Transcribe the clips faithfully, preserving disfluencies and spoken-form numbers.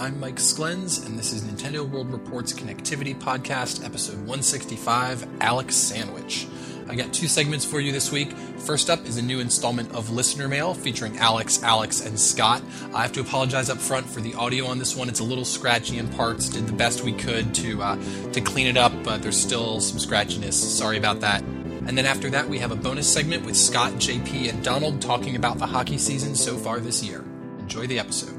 I'm Mike Sklens, and this is Nintendo World Report's Connectivity Podcast, episode one sixty-five, Alex Sandwich. I got two segments for you this week. First up is a new installment of Listener Mail featuring Alex, Alex, and Scott. I have to apologize up front for the audio on this one. It's a little scratchy in parts. Did the best we could to uh, to clean it up, but there's still some scratchiness. Sorry about that. And then after that, we have a bonus segment with Scott, J P, and Donald talking about the hockey season so far this year. Enjoy the episode.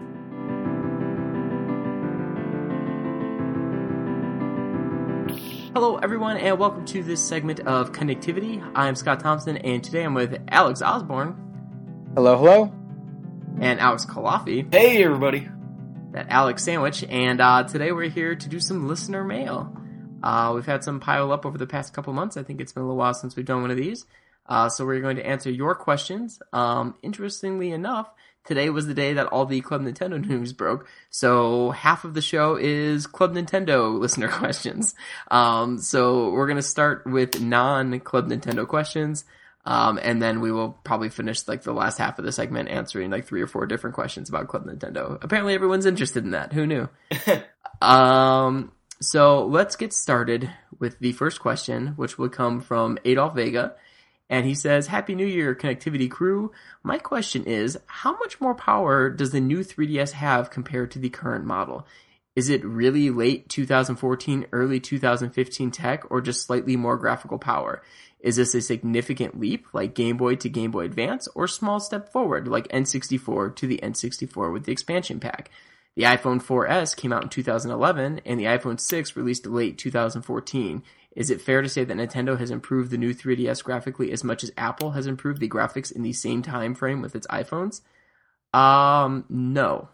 Hello, everyone, and welcome to this segment of Connectivity. I'm Scott Thompson, and today I'm with Alex Osborne. Hello, hello. And Alex Kalafi. Hey, everybody. That Alex Sandwich. And uh, today we're here to do some listener mail. Uh, we've had some pile up over the past couple months. I think it's been a little while since we've done one of these. Uh, so we're going to answer your questions. Um, interestingly enough, today was the day that all the Club Nintendo news broke. So half of the show is Club Nintendo listener questions. Um, so we're going to start with non-Club Nintendo questions. Um, and then we will probably finish like the last half of the segment answering like three or four different questions about Club Nintendo. Apparently everyone's interested in that. Who knew? um, so let's get started with the first question, which will come from Adolf Vega. And he says, Happy New Year, Connectivity crew. My question is, how much more power does the new three D S have compared to the current model? Is it really late two thousand fourteen, early two thousand fifteen tech, or just slightly more graphical power? Is this a significant leap, like Game Boy to Game Boy Advance, or small step forward, like N sixty-four to the N sixty-four with the expansion pack? The iPhone four S came out in two thousand eleven, and the iPhone six released late two thousand fourteen. Is it fair to say that Nintendo has improved the new three D S graphically as much as Apple has improved the graphics in the same time frame with its iPhones? Um, no.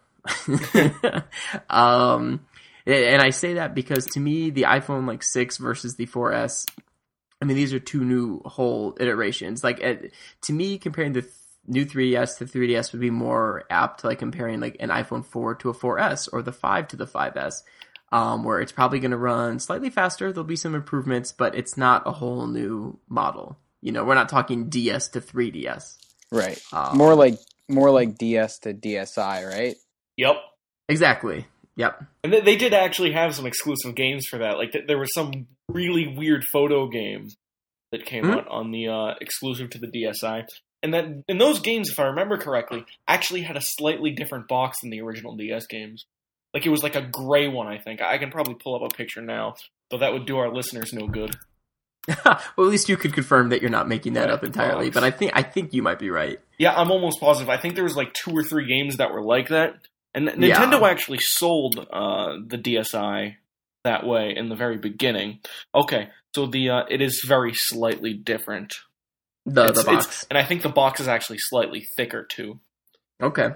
um, and I say that because to me, the iPhone like six versus the four S, I mean, these are two new whole iterations. Like, uh, to me, comparing the th- new three D S to three D S would be more apt to like comparing like an iPhone four to a four S or the five to the five S. Um, where it's probably going to run slightly faster. There'll be some improvements, but it's not a whole new model. You know, we're not talking D S to three D S. Right. Um, more like more like D S to D S i, right? Yep. Exactly. Yep. And they, they did actually have some exclusive games for that. Like, th- there was some really weird photo game that came mm-hmm. out on the uh, exclusive to the D S i. And that, and those games, if I remember correctly, actually had a slightly different box than the original D S games. Like, it was like a gray one, I think. I can probably pull up a picture now, though that would do our listeners no good. Well, at least you could confirm that you're not making that right. up entirely, Um, but I think I think you might be right. Yeah, I'm almost positive. I think there was like two or three games that were like that. And Nintendo yeah. actually sold uh, the D S i that way in the very beginning. Okay, so the uh, it is very slightly different. The, it's, the box. It's, and I think the box is actually slightly thicker, too. Okay.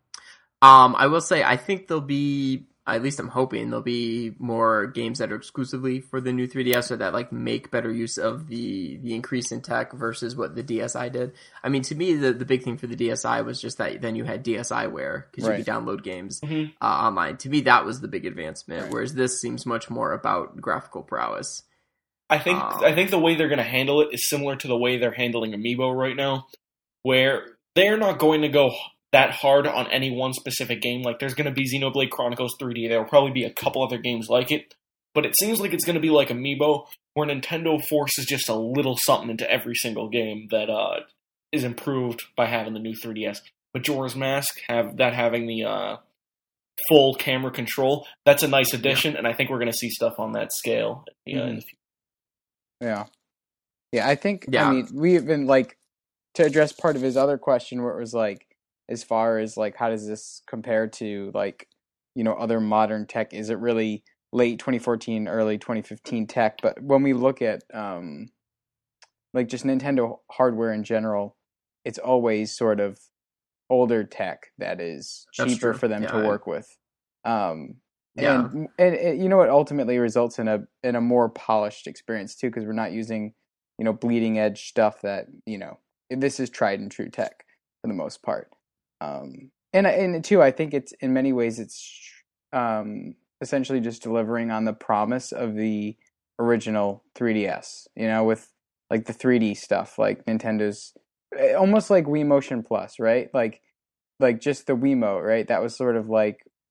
Um, I will say, I think there'll be, at least I'm hoping, there'll be more games that are exclusively for the new three D S or that like make better use of the, the increase in tech versus what the D S i did. I mean, to me, the, the big thing for the D S i was just that then you had DSiWare because right. you could download games mm-hmm. uh, online. To me, that was the big advancement, right. whereas this seems much more about graphical prowess. I think um, I think the way they're going to handle it is similar to the way they're handling Amiibo right now, where they're not going to go that hard on any one specific game. Like, there's going to be Xenoblade Chronicles three D. There will probably be a couple other games like it. But it seems like it's going to be like Amiibo, where Nintendo forces just a little something into every single game that uh, is improved by having the new three D S. Majora's Mask, have that having the uh, full camera control, that's a nice addition, yeah. and I think we're going to see stuff on that scale. You know, mm-hmm. in the future. Yeah. Yeah, I think, yeah. I mean, we've been, like, to address part of his other question where it was, like, as far as, like, how does this compare to, like, you know, other modern tech? Is it really late twenty fourteen, early twenty fifteen tech? But when we look at, um, like, just Nintendo hardware in general, it's always sort of older tech that is cheaper for them yeah, to work I... with. Um, yeah. And, and, and, you know, it ultimately results in a in a more polished experience, too, because we're not using, you know, bleeding edge stuff that, you know, this is tried and true tech for the most part. Um, and, and too, I think it's, in many ways, it's um, essentially just delivering on the promise of the original three D S, you know, with, like, the three D stuff, like Nintendo's, almost like Wii Motion Plus, right? Like, like just the Wiimote, right? That was sort of like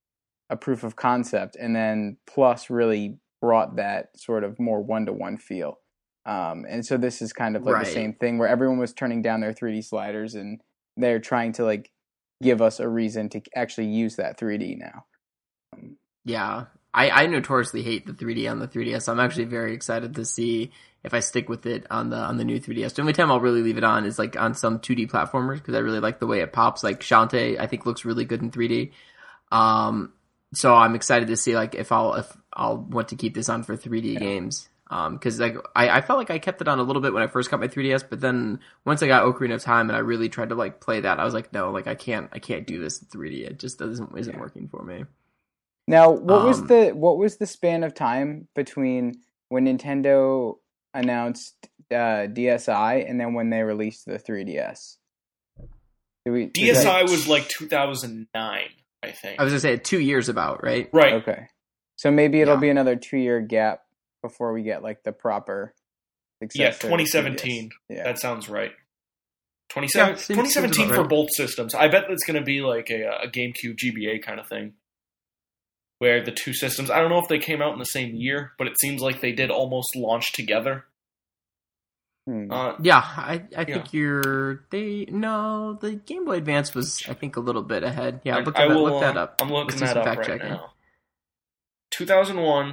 a proof of concept, and then Plus really brought that sort of more one-to-one feel. Um, and so this is kind of like Right. the same thing where everyone was turning down their three D sliders, and they're trying to like give us a reason to actually use that three D now. Um, Yeah, I, I notoriously hate the three D on the three D S. So I'm actually very excited to see if I stick with it on the on the new three D S. The only time I'll really leave it on is like on some two D platformers because I really like the way it pops. Like Shantae, I think looks really good in three D. Um, so I'm excited to see like if I'll if I'll want to keep this on for three D Yeah. games. Um, because like I, I felt like I kept it on a little bit when I first got my three D S, but then once I got Ocarina of Time and I really tried to like play that, I was like, no, like I can't I can't do this in three D. It just doesn't isn't Yeah. working for me. Now, what was Um, the what was the span of time between when Nintendo announced uh, D S i and then when they released the three D S? Did we, D S I that- was like two thousand nine, I think. I was gonna say two years about, right? Right. Okay, so maybe it'll Yeah. be another two year gap before we get like the proper. Yeah, successor to twenty three D S. seventeen. Yeah, That sounds right. twenty Yeah, seventeen, seems- seems twenty seventeen about for right. both systems. I bet it's going to be like a, a GameCube G B A kind of thing. Where the two systems, I don't know if they came out in the same year, but it seems like they did almost launch together. Hmm. Uh, Yeah, I, I Yeah. think you're they no the Game Boy Advance was I think a little bit ahead. Yeah, I- look, I that, will, look that uh, up. I'm looking Let's do that some up fact right checking. now. two thousand one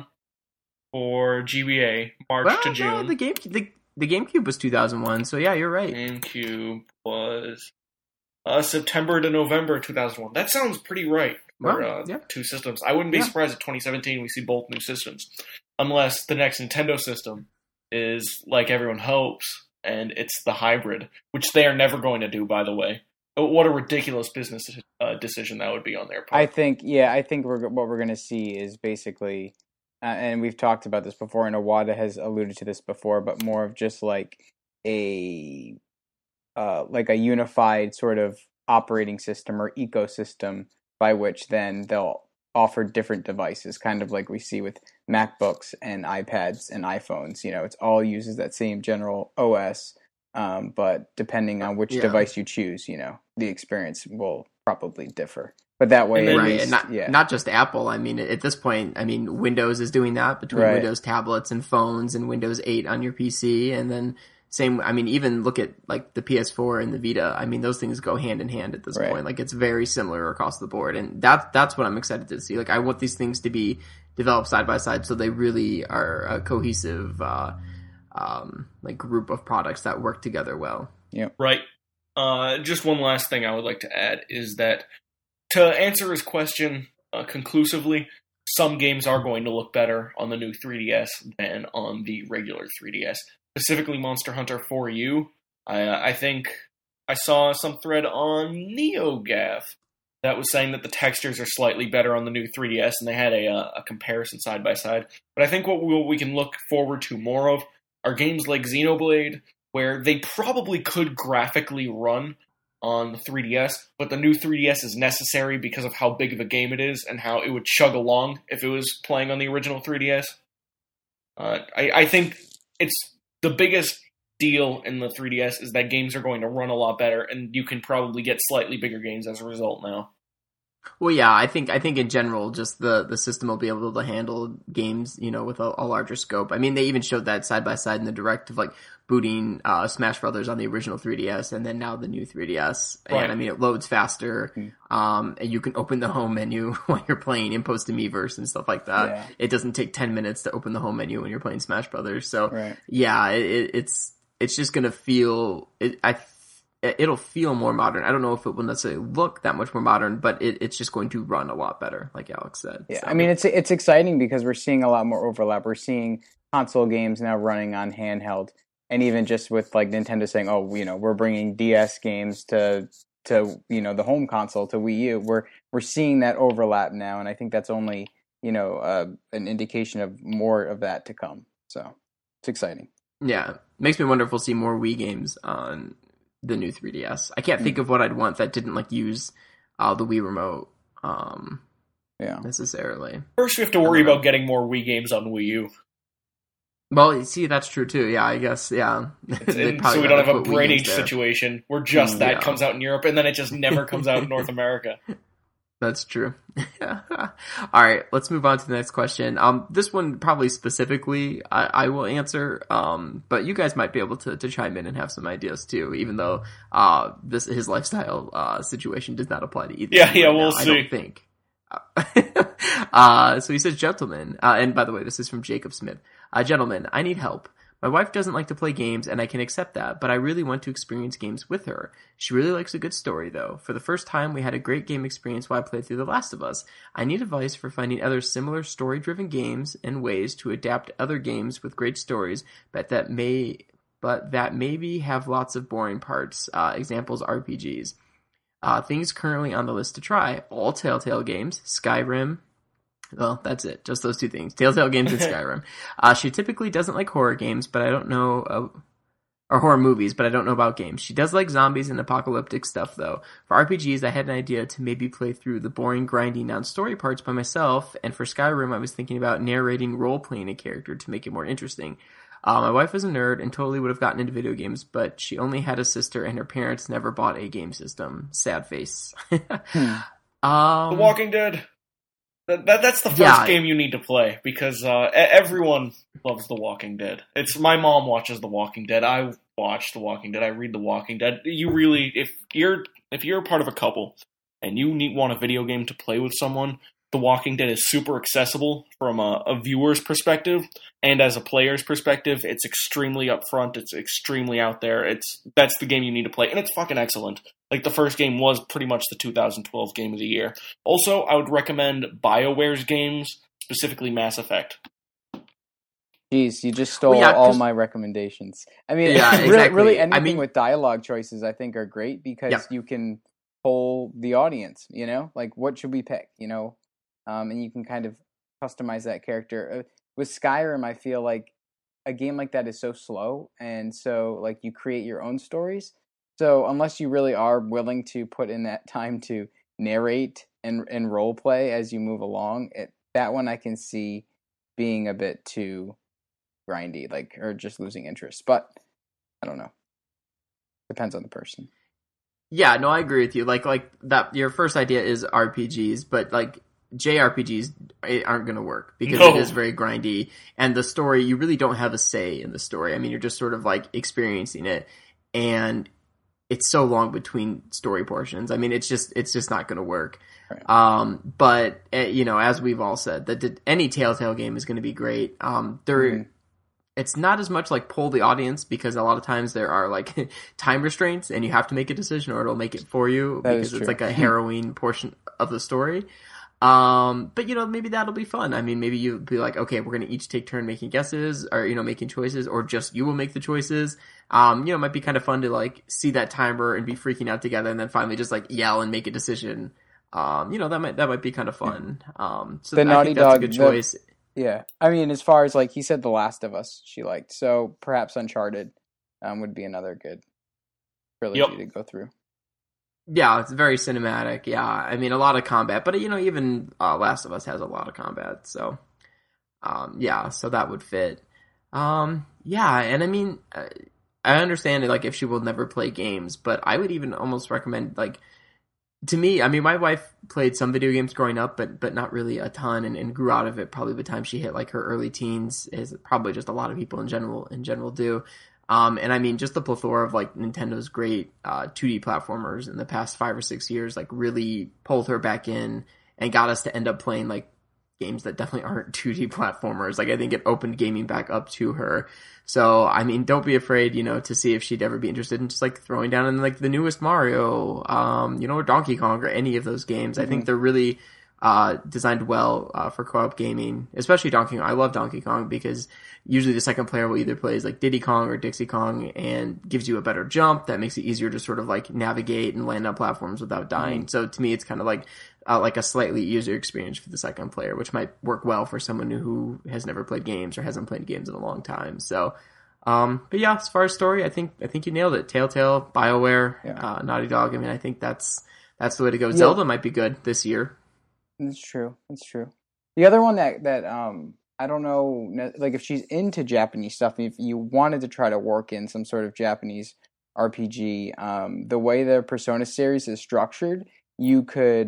for G B A, March Well, to no, June. the game the, the GameCube was two thousand one, so yeah, you're right. GameCube was uh, September to November two thousand one. That sounds pretty right for Well, uh, yeah. two systems. I wouldn't be Yeah. surprised if twenty seventeen we see both new systems. Unless the next Nintendo system is like everyone hopes, and it's the hybrid, which they are never going to do, by the way. What a ridiculous business uh, decision that would be on their part. I think, yeah, I think we're what we're going to see is basically, uh, and we've talked about this before, and Iwata has alluded to this before, but more of just like a, uh, like a unified sort of operating system or ecosystem by which then they'll offer different devices, kind of like we see with MacBooks and iPads and iPhones. You know, it's all uses that same general O S. Um, but depending on which Yeah. device you choose, you know, the experience will probably differ. But that way, And then- at Right, least, and not yeah, not just Apple. I mean, at this point, I mean, Windows is doing that between Right. Windows tablets and phones, and Windows eight on your P C, and then same. I mean, even look at like the P S four and the Vita. I mean, those things go hand in hand at this Right. point. Like it's very similar across the board, and that's that's what I'm excited to see. Like I want these things to be developed side by side, so they really are a cohesive, uh, um, like group of products that work together well. Right. Uh, just one last thing I would like to add is that to answer his question uh, conclusively, some games are going to look better on the new three D S than on the regular three D S. Specifically, Monster Hunter four U. I, I think I saw some thread on NeoGAF that was saying that the textures are slightly better on the new three D S, and they had a, uh, a comparison side by side. But I think what we, we can look forward to more of are games like Xenoblade, where they probably could graphically run on the three D S, but the new three D S is necessary because of how big of a game it is and how it would chug along if it was playing on the original three D S. Uh, I, I think it's the biggest deal in the three D S is that games are going to run a lot better, and you can probably get slightly bigger games as a result now. Well, yeah, I think I think in general, just the, the system will be able to handle games, you know, with a, a larger scope. I mean, they even showed that side by side in the direct of like booting uh, Smash Brothers on the original three D S and then now the new three D S. Right. And I mean, it loads faster. Mm. Um, and you can open the home menu while you're playing in Post to Miiverse and stuff like that. Yeah. It doesn't take ten minutes to open the home menu when you're playing Smash Brothers. So right. yeah, it, it, it's it's just gonna feel it. I. It'll feel more modern. I don't know if it will necessarily look that much more modern, but it, it's just going to run a lot better, like Alex said. Yeah, So- I mean it's it's exciting because we're seeing a lot more overlap. We're seeing console games now running on handheld, and even just with like Nintendo saying, "Oh, you know, we're bringing D S games to to you know the home console to Wii U." We're we're seeing that overlap now, and I think that's only you know uh, an indication of more of that to come. So it's exciting. yeah, makes me wonder if we'll see more Wii games on the new three D S. I can't think of what I'd want that didn't like use uh, the Wii remote um, Yeah. necessarily. First, we have to worry I don't know. about getting more Wii games on Wii U. Well, see, that's true too. Yeah, I guess. Yeah, They And probably so we don't gotta have a put Wii brain games age there. situation where just Mm, that yeah. comes out in Europe and then it just never comes out in North America. That's true. All right, let's move on to the next question. Um, this one probably specifically I, I will answer, um, but you guys might be able to, to chime in and have some ideas too, even though uh, this his lifestyle uh, situation does not apply to either. Yeah, of you yeah, right we'll now, see. I don't think. uh, so he says, gentlemen, uh, and by the way, this is from Jacob Smith. Uh, gentlemen, I need help. My wife doesn't like to play games, and I can accept that, but I really want to experience games with her. She really likes a good story, though. For the first time, we had a great game experience while I played through The Last of Us. I need advice for finding other similar story-driven games and ways to adapt other games with great stories, but that may, but that maybe have lots of boring parts. Uh, examples: R P Gs. Uh, things currently on the list to try: all Telltale games, Skyrim. Well, that's it. Just those two things. Telltale games and Skyrim. Uh, she typically doesn't like horror games, but I don't know, uh, or horror movies, but I don't know about games. She does like zombies and apocalyptic stuff, though. For R P Gs, I had an idea to maybe play through the boring, grindy, non-story parts by myself, and for Skyrim, I was thinking about narrating role-playing a character to make it more interesting. Uh, my wife is a nerd and totally would have gotten into video games, but she only had a sister, and her parents never bought a game system. Sad face. hmm. um, The Walking Dead. That, that that's the first Yeah. game you need to play because uh, e- everyone loves The Walking Dead. It's my mom watches The Walking Dead. I watch The Walking Dead. I read The Walking Dead. You really, if you're if you're part of a couple and you need want a video game to play with someone, The Walking Dead is super accessible from a, a viewer's perspective, and as a player's perspective, it's extremely upfront. It's extremely out there. It's that's the game you need to play, and it's fucking excellent. Like, the first game was pretty much the two thousand twelve game of the year. Also, I would recommend BioWare's games, specifically Mass Effect. Jeez, you just stole Well, yeah, all 'cause- my recommendations. I mean, Yeah, really, exactly. really I anything mean- with dialogue choices I think are great because Yeah. you can poll the audience, you know? Like, what should we pick, you know? Um, and you can kind of customize that character. Uh, with Skyrim, I feel like a game like that is so slow, and so, like, you create your own stories. So unless you really are willing to put in that time to narrate and, and role play as you move along, it, that one I can see being a bit too grindy, like, or just losing interest. But I don't know. Depends on the person. Yeah, no, I agree with you. Like, like that. Your first idea is R P Gs, but like J R P Gs aren't going to work because No. it is very grindy, and the story you really don't have a say in the story. I mean, you're just sort of like experiencing it, and it's so long between story portions. I mean, it's just it's just not going to work. Right. Um, but uh, you know, as we've all said, that the, any Telltale game is going to be great. Um, there. Mhm. It's not as much like poll the audience because a lot of times there are like time restraints and you have to make a decision or it'll make it for you That because is it's true. like a harrowing portion of the story. Um, but you know, maybe that'll be fun. I mean, maybe you'll be like, okay, we're going to each take turn making guesses or, you know, making choices, or just you will make the choices. Um, you know, it might be kind of fun to like see that timer and be freaking out together and then finally just like yell and make a decision. Um, you know, that might, that might be kind of fun. Um, so The I Naughty think that's a Dog- good the- choice. Yeah. I mean, as far as, like, he said The Last of Us she liked. So perhaps Uncharted um, would be another good trilogy Yep. to go through. Yeah, it's very cinematic. Yeah, I mean, a lot of combat, but you know, even uh, Last of Us has a lot of combat. So, um, yeah, so that would fit. Um, yeah, and I mean, uh, I understand it, like if she will never play games, but I would even almost recommend, like, to me, I mean, my wife played some video games growing up, but but not really a ton, and, and grew out of it probably by the time she hit like her early teens, is probably just a lot of people in general in general do. Um, and I mean, just the plethora of like Nintendo's great uh, two D platformers in the past five or six years, like really pulled her back in and got us to end up playing like games that definitely aren't two D platformers. Like I think it opened gaming back up to her. So I mean, don't be afraid, you know, to see if she'd ever be interested in just like throwing down in like the newest Mario, um, you know, or Donkey Kong or any of those games. Mm-hmm. I think they're really uh, designed well uh, for co-op gaming, especially Donkey Kong. I love Donkey Kong because usually the second player will either plays like Diddy Kong or Dixie Kong and gives you a better jump that makes it easier to sort of like navigate and land on platforms without dying. Mm-hmm. So to me, it's kind of like uh, like a slightly easier experience for the second player, which might work well for someone who has never played games or hasn't played games in a long time. So, um, but yeah, as far as story, I think I think you nailed it. Telltale, BioWare, Yeah. uh, Naughty Dog. I mean, I think that's that's the way to go. Yeah. Zelda might be good this year. That's true. That's true. The other one that that um I don't know, ne- like if she's into Japanese stuff, if you wanted to try to work in some sort of Japanese R P G, um, the way the Persona series is structured, you could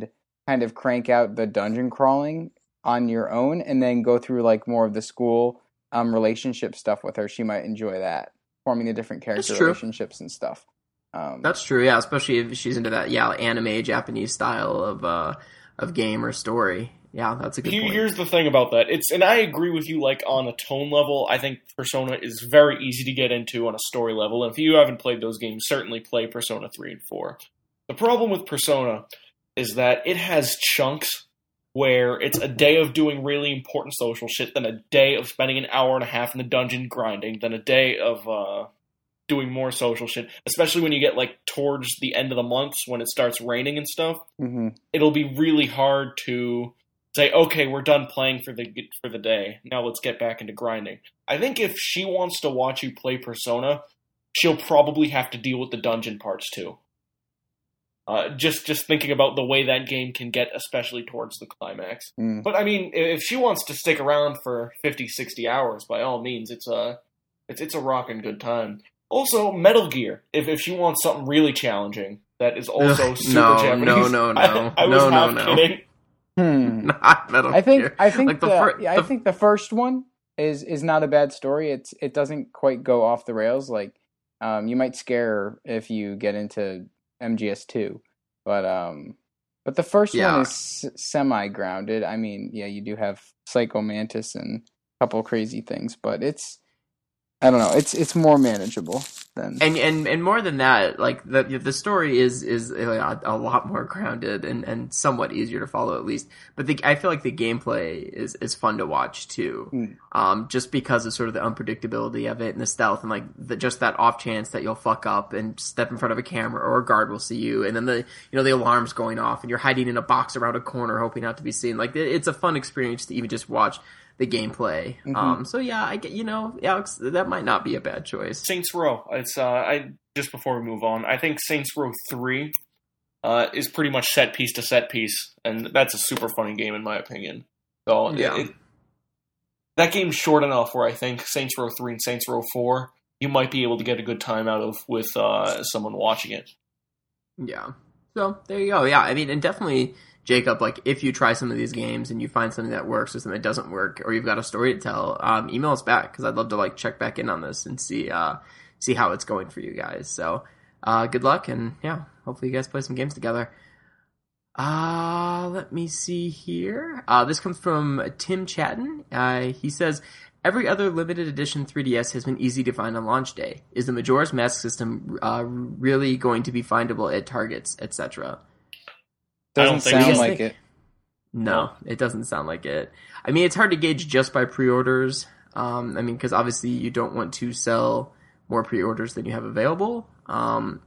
kind of crank out the dungeon crawling on your own and then go through like more of the school um, relationship stuff with her, she might enjoy that, forming the different character relationships and stuff. Um, That's true, yeah, especially if she's into that, yeah, anime Japanese style of uh, of game or story. Yeah, that's a good Here, point. Here's the thing about that. It's and I agree with you, like, on a tone level, I think Persona is very easy to get into on a story level, and if you haven't played those games, certainly play Persona three and four. The problem with Persona is that it has chunks where it's a day of doing really important social shit, then a day of spending an hour and a half in the dungeon grinding, then a day of uh, doing more social shit, especially when you get, like, towards the end of the months when it starts raining and stuff. mm-hmm. It'll be really hard to say, okay, we're done playing for the for the day. Now let's get back into grinding. I think if she wants to watch you play Persona, she'll probably have to deal with the dungeon parts too. Uh, just just thinking about the way that game can get, especially towards the climax. Mm. But I mean, if she wants to stick around for fifty, sixty hours, by all means, it's a it's it's a rockin' good time. Also, Metal Gear. If if she wants something really challenging, that is also Ugh, super no, Japanese. no, no, no. I, I was No, no, half no. kidding. Hmm. Not Metal I think Gear. I think Like the the, fir- yeah, I the- think the first one is is not a bad story. It's it doesn't quite go off the rails. Like um, you might scare her if you get into M G S two, but um, but the first Yeah. one is semi grounded. I mean, yeah, you do have Psycho Mantis and a couple crazy things, but it's I don't know. It's it's more manageable than And and and more than that, like the the story is is a, a lot more grounded and, and somewhat easier to follow at least. But the, I feel like the gameplay is, is fun to watch too, Mm. um, just because of sort of the unpredictability of it and the stealth and like the, just that off chance that you'll fuck up and step in front of a camera or a guard will see you, and then the you know the alarm's going off and you're hiding in a box around a corner hoping not to be seen. Like it, it's a fun experience to even just watch the gameplay. Mhm. Um, so yeah, I get you know Alex, that might not be a bad choice. Saints Row. It's uh, I just before we move on, I think Saints Row three uh, is pretty much set piece to set piece, and that's a super funny game in my opinion. So Yeah. it, it, that game's short enough where I think Saints Row three and Saints Row four you might be able to get a good time out of with uh, someone watching it. Yeah. So there you go. Yeah, I mean, and definitely, Jacob, like if you try some of these games and you find something that works or something that doesn't work, or you've got a story to tell, um, email us back because I'd love to like check back in on this and see uh, see how it's going for you guys. So uh, good luck, and yeah, hopefully you guys play some games together. Uh, let me see here. Uh, this comes from Tim Chatton. Uh, he says, every other limited edition three D S has been easy to find on launch day. Is the Majora's Mask system uh, really going to be findable at Targets, et cetera? I doesn't don't think sound so. like it. No, it doesn't sound like it. I mean, it's hard to gauge just by pre-orders. Um, I mean, because obviously you don't want to sell more pre-orders than you have available. Um,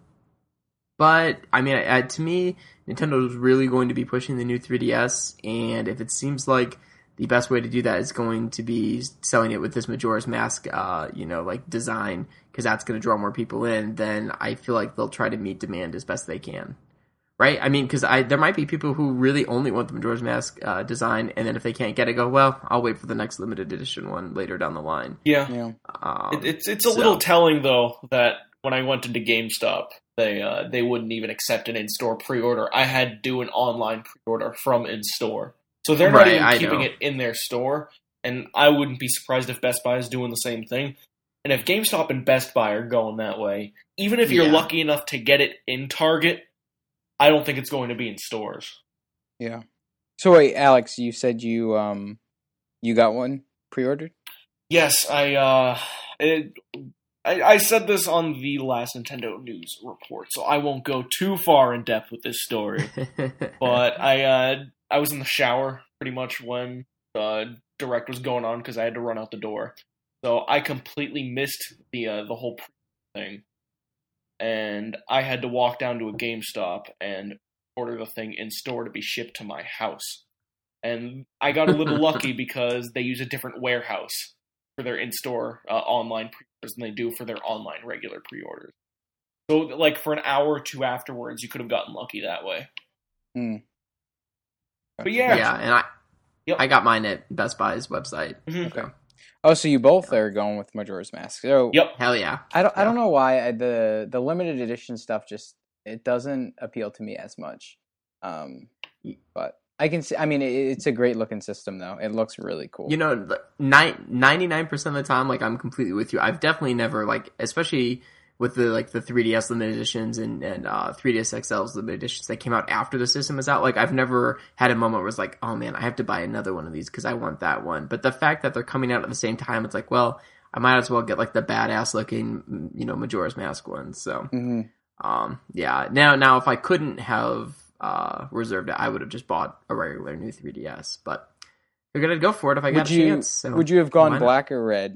but, I mean, I, to me, Nintendo is really going to be pushing the new three D S, and if it seems like the best way to do that is going to be selling it with this Majora's Mask, uh, you know, like design, because that's going to draw more people in, then I feel like they'll try to meet demand as best they can. Right? I mean, because I there might be people who really only want the Majora's Mask uh, design, and then if they can't get it, go, well, I'll wait for the next limited edition one later down the line. Yeah, Yeah. Um, it, it's it's a so- little telling though that when I went into GameStop, they uh, they wouldn't even accept an in-store pre-order. I had to do an online pre-order from in-store, so they're not Right, even I keeping know. it in their store. And I wouldn't be surprised if Best Buy is doing the same thing. And if GameStop and Best Buy are going that way, even if you're Yeah. lucky enough to get it in Target, I don't think it's going to be in stores. Yeah. So wait, Alex, you said you um you got one pre-ordered? Yes, I uh, it, I, I said this on the last Nintendo News report, so I won't go too far in depth with this story. But I uh, I was in the shower pretty much when the direct was going on because I had to run out the door. So I completely missed the uh, the whole thing, and I had to walk down to a GameStop and order the thing in store to be shipped to my house. And I got a little lucky because they use a different warehouse for their in-store uh, online pre-orders than they do for their online regular pre-orders. So, like, for an hour or two afterwards, you could have gotten lucky that way. Hmm. But yeah, yeah, and I Yep. I got mine at Best Buy's website. Mhm. Okay. Oh, so you both are going with Majora's Mask. So Yep. Hell yeah. I don't I Yeah. don't know why I, the the limited edition stuff just it doesn't appeal to me as much. Um, but I can see. I mean, it, it's a great looking system, though. It looks really cool. You know, ninety-nine percent of the time, like, I'm completely with you. I've definitely never, like, especially with the, like, the three D S limited editions and, and uh, three D S X L's limited editions that came out after the system is out, like, I've never had a moment where it's like, oh, man, I have to buy another one of these because I want that one. But the fact that they're coming out at the same time, it's like, well, I might as well get, like, the badass-looking, you know, Majora's Mask one. So, mm-hmm. um, yeah. Now, now, if I couldn't have uh, reserved it, I would have just bought a regular new three D S. But they're going to go for it if I got would a you, chance. So would you have gone black or red?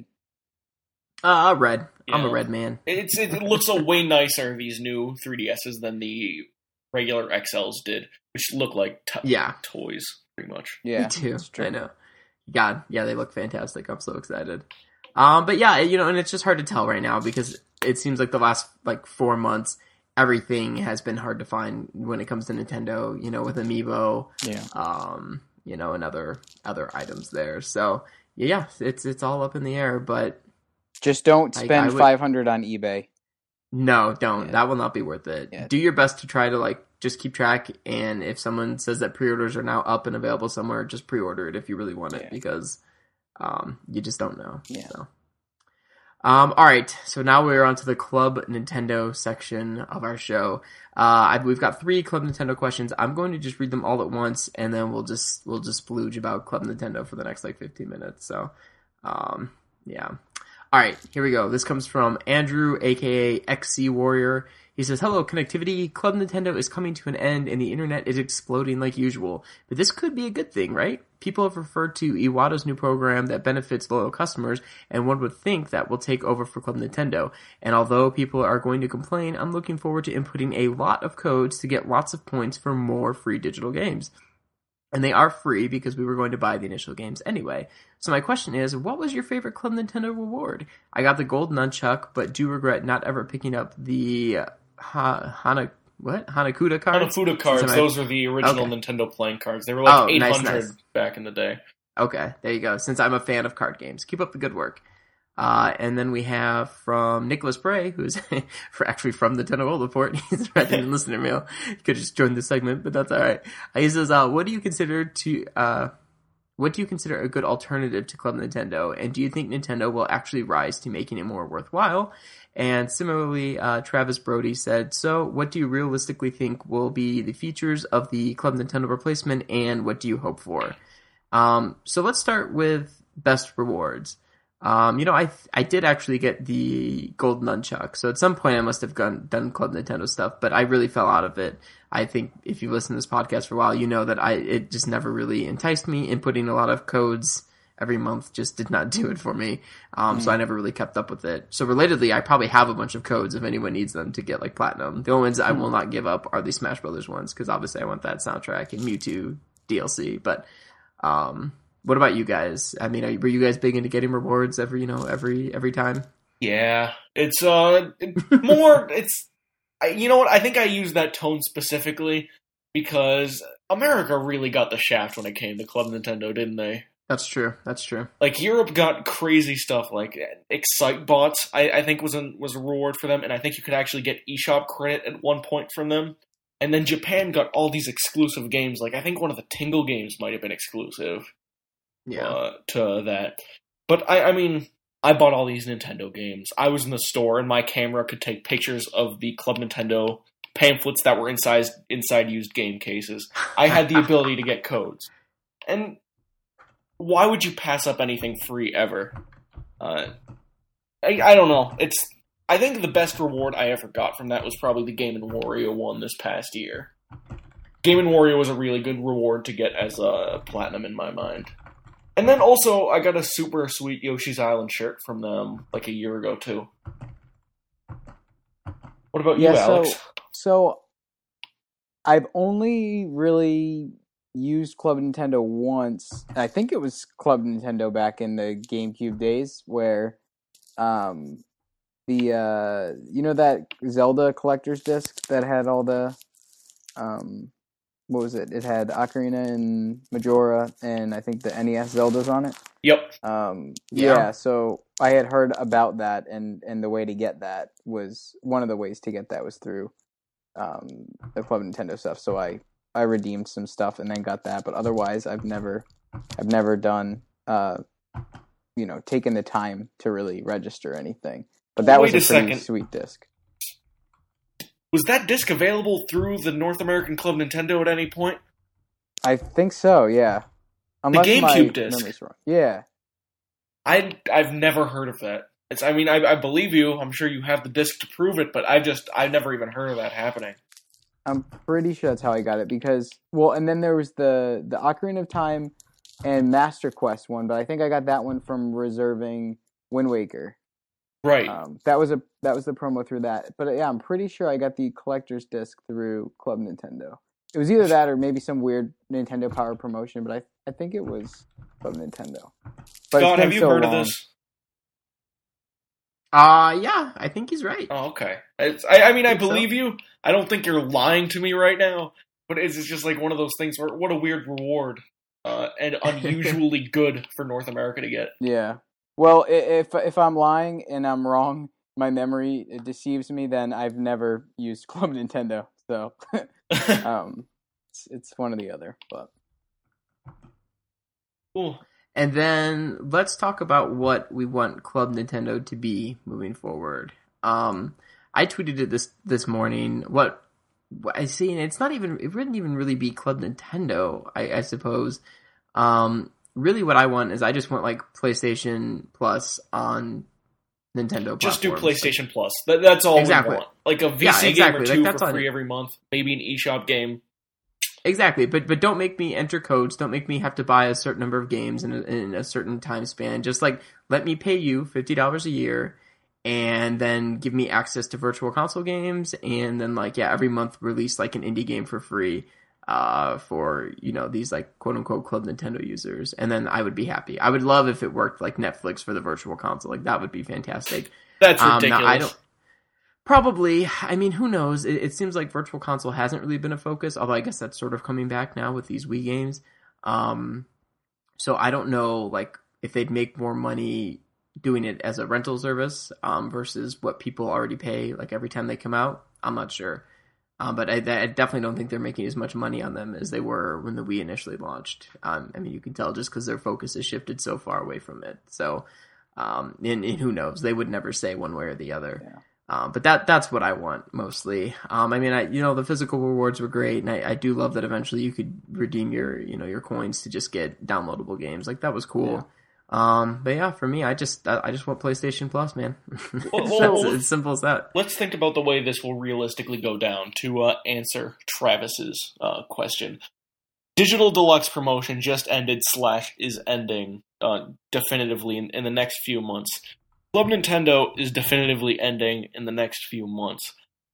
Uh, red. Yeah. I'm a red man. It's It looks a way nicer, these new three D S's, than the regular X Ls did, which look like t- yeah. toys, pretty much. Yeah, me too. I know. God, yeah, they look fantastic. I'm so excited. Um, but yeah, you know, and it's just hard to tell right now because it seems like the last like four months, everything has been hard to find when it comes to Nintendo. You know, with Amiibo, yeah, um, you know, and other other items there. So yeah, it's it's all up in the air. But just don't spend I, I would, five hundred on eBay. No, don't. Yeah. That will not be worth it. Yeah. Do your best to try to like just keep track. And if someone says that pre-orders are now up and available somewhere, just pre-order it if you really want it, yeah. because um, you just don't know. Yeah. So. Um, all right, so now we're on to the Club Nintendo section of our show. Uh, I, we've got three Club Nintendo questions. I'm going to just read them all at once, and then we'll just we'll just splooge about Club Nintendo for the next like fifteen minutes. So, um, yeah. All right, here we go. This comes from Andrew, aka X C Warrior. He says, "Hello, connectivity. Club Nintendo is coming to an end, and the internet is exploding like usual. But this could be a good thing, right? People have referred to Iwata's new program that benefits loyal customers, and one would think that will take over for Club Nintendo. And although people are going to complain, I'm looking forward to inputting a lot of codes to get lots of points for more free digital games. And they are free because we were going to buy the initial games anyway. So my question is, what was your favorite Club Nintendo reward? I got the gold nunchuck, but do regret not ever picking up the ha- Hana what Hanafuda cards. Hanafuda cards. I... Those are the original okay. Nintendo playing cards. They were like oh, eight hundred nice, nice. back in the day. Okay, there you go. Since I'm a fan of card games, keep up the good work. Uh, and then we have from Nicholas Bray, who's for actually from the Nintendo World Report. He's writing in listener mail. You could just join this segment, but that's all right. Uh, he says, uh, "What do you consider to uh, what do you consider a good alternative to Club Nintendo? And do you think Nintendo will actually rise to making it more worthwhile?" And similarly, uh, Travis Brody said, "So, what do you realistically think will be the features of the Club Nintendo replacement, and what do you hope for?" Um, so let's start with best rewards. Um, you know, I I did actually get the gold nunchuck, so at some point I must have gone, done Club Nintendo stuff, but I really fell out of it. I think if you've listened to this podcast for a while, you know that I it just never really enticed me. Inputting a lot of codes every month just did not do it for me, um, mm. so I never really kept up with it. So relatedly, I probably have a bunch of codes if anyone needs them to get like platinum. The only ones I will not give up are the Smash Brothers ones, because obviously I want that soundtrack and Mewtwo D L C, but... Um, what about you guys? I mean, are, were you guys big into getting rewards every, you know, every every time? Yeah, it's uh more. It's you know what? I think I use that tone specifically because America really got the shaft when it came to Club Nintendo, didn't they? That's true. That's true. Like Europe got crazy stuff like Excite Bots. I, I think was a, was a reward for them, and I think you could actually get eShop credit at one point from them. And then Japan got all these exclusive games. Like I think one of the Tingle games might have been exclusive. Yeah. Uh, to that. But, I, I mean, I bought all these Nintendo games. I was in the store, and my camera could take pictures of the Club Nintendo pamphlets that were inside, inside used game cases. I had the ability to get codes. And why would you pass up anything free ever? Uh, I, I don't know. It's. I think the best reward I ever got from that was probably the Game and Wario one this past year. Game and Wario was a really good reward to get as a platinum in my mind. And then also, I got a super sweet Yoshi's Island shirt from them like a year ago, too. What about yeah, you, so, Alex? So, I've only really used Club Nintendo once. I think it was Club Nintendo back in the GameCube days, where um, the, uh, you know that Zelda collector's disc that had all the... Um, What was it? It had Ocarina and Majora, and I think the N E S Zeldas on it. Yep. Um, yeah. yeah, so I had heard about that, and, and the way to get that was, one of the ways to get that was through um, the Club Nintendo stuff, so I, I redeemed some stuff and then got that, but otherwise I've never I've never done uh you know taken the time to really register anything. But that Wait was a, a pretty second. sweet disc. Was that disc available through the North American Club Nintendo at any point? I think so, yeah. Unless GameCube my disc. memory's wrong. Yeah. I I've never heard of that. It's I mean I, I believe you. I'm sure you have the disc to prove it, but I just I've never even heard of that happening. I'm pretty sure that's how I got it because well, and then there was the the Ocarina of Time and Master Quest one, but I think I got that one from reserving Wind Waker. Right. Um, that was a that was the promo through that. But yeah, I'm pretty sure I got the collector's disc through Club Nintendo. It was either that or maybe some weird Nintendo Power promotion, but I I think it was Club Nintendo. But Scott, have you so heard long. of this? Uh, yeah, I think he's right. Oh, okay. It's, I, I mean, I, I think so. believe you. I don't think you're lying to me right now, but it's just like one of those things where what a weird reward uh, and unusually good for North America to get. Yeah. Well, i- if if I'm lying and I'm wrong, my memory it deceives me. Then I've never used Club Nintendo, so um, it's, it's one or the other. But Cool. And then let's talk about what we want Club Nintendo to be moving forward. Um, I tweeted it this this morning. What, what I see, and it's not even it wouldn't even really be Club Nintendo, I, I suppose. Um, really, what I want is I just want like PlayStation Plus on Nintendo. Just do platforms. PlayStation Plus. That, that's all Exactly. we want. Like a V C Yeah, game exactly. or Like, two that's for all I free need. every month. Maybe an eShop game. Exactly, but but don't make me enter codes. Don't make me have to buy a certain number of games in a, in a certain time span. Just like let me pay you fifty dollars a year, and then give me access to virtual console games, and then like yeah, every month release like an indie game for free, uh, for you know these like quote unquote Club Nintendo users, and then I would be happy. I would love if it worked like Netflix for the virtual console. Like that would be fantastic. That's Um, now, ridiculous. I don't. Probably. I mean, who knows? It, it seems like Virtual Console hasn't really been a focus, although I guess that's sort of coming back now with these Wii games. Um, so I don't know, like, if they'd make more money doing it as a rental service um, versus what people already pay, like, every time they come out. I'm not sure. Um, but I, I definitely don't think they're making as much money on them as they were when the Wii initially launched. Um, I mean, you can tell just because their focus has shifted so far away from it. So, um, and, and who knows? They would never say one way or the other. Yeah. Um, but that that's what I want mostly. Um, I mean, I you know the physical rewards were great, and I, I do love that eventually you could redeem your you know your coins to just get downloadable games. Like that was cool. Yeah. Um, but yeah, for me, I just I, I just want PlayStation Plus, man. Well, it's, well, it's well, as simple as that. Let's think about the way this will realistically go down to uh, answer Travis's uh, question. Digital Deluxe promotion just ended slash is ending uh, definitively in, in the next few months. Club Nintendo is definitively ending in the next few months.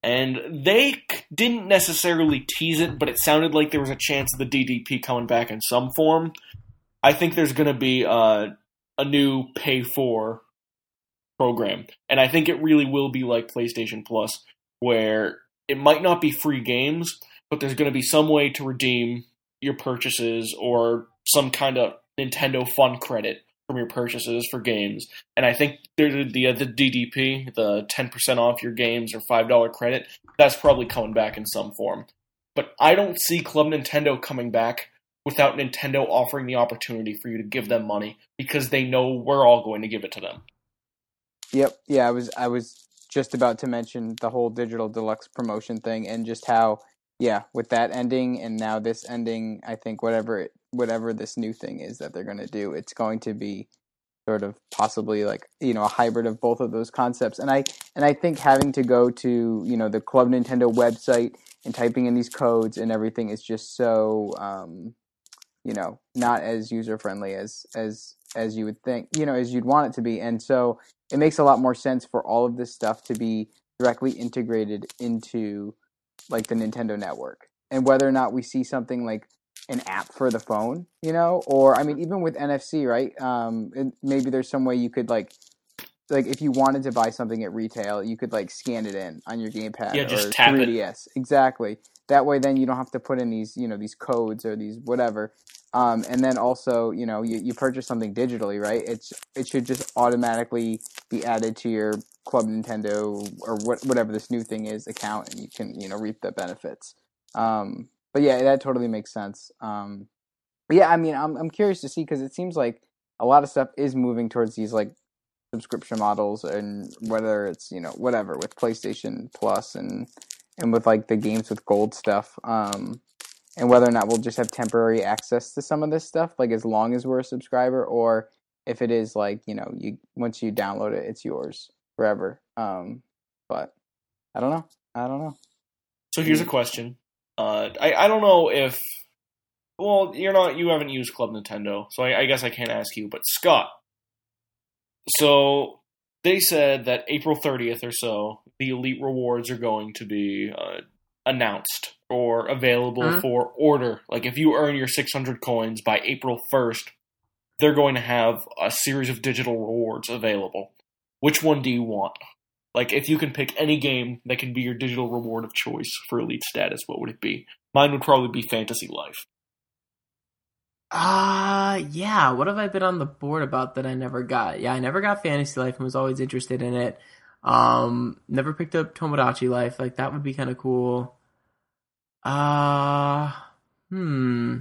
And they c- didn't necessarily tease it, but it sounded like there was a chance of the D D P coming back in some form. I think there's going to be uh, a new pay-for program. And I think it really will be like PlayStation Plus, where it might not be free games, but there's going to be some way to redeem your purchases or some kind of Nintendo Fun credit from your purchases for games. And I think the the, the D D P, the ten percent off your games or five dollars credit, that's probably coming back in some form. But I don't see Club Nintendo coming back without Nintendo offering the opportunity for you to give them money because they know we're all going to give it to them. Yep. Yeah, I was I was just about to mention the whole Digital Deluxe promotion thing and just how yeah, with that ending and now this ending, I think whatever it, whatever this new thing is that they're going to do, it's going to be sort of possibly like, you know, a hybrid of both of those concepts. And I and I think having to go to, you know, the Club Nintendo website and typing in these codes and everything is just so um, you know, not as user friendly as as as you would think, you know, as you'd want it to be. And so it makes a lot more sense for all of this stuff to be directly integrated into like the Nintendo network. And whether or not we see something like an app for the phone, you know, or I mean, even with N F C, right? Um, it, maybe there's some way you could like, like if you wanted to buy something at retail, you could like scan it in on your gamepad Yeah, or just tap three it. D S. Exactly. That way, then you don't have to put in these, you know, these codes or these whatever. Um, and then also, you know, you, you purchase something digitally, right? It's it should just automatically be added to your Club Nintendo or what whatever this new thing is account, and you can, you know, reap the benefits. Um, but yeah, that totally makes sense. Um, but yeah, I mean, I'm I'm curious to see because it seems like a lot of stuff is moving towards these like subscription models, and whether it's you know whatever with PlayStation Plus and and with like the games with gold stuff, um, and whether or not we'll just have temporary access to some of this stuff, like as long as we're a subscriber, or if it is like you know you once you download it, it's yours forever. Um, but I don't know. I don't know. So here's a question. Uh, I I don't know if well you're not you haven't used Club Nintendo, so I, I guess I can't ask you. But Scott, so they said that April thirtieth or so, the Elite Rewards are going to be uh, announced or available Mm-hmm. for order. Like if you earn your six hundred coins by April first, they're going to have a series of digital rewards available. Which one do you want? Like, if you can pick any game that can be your digital reward of choice for Elite status, what would it be? Mine would probably be Fantasy Life. Uh, yeah, what have I been on the board about that I never got? Yeah, I never got Fantasy Life and was always interested in it. Um, never picked up Tomodachi Life. Like, that would be kind of cool. Uh, hmm.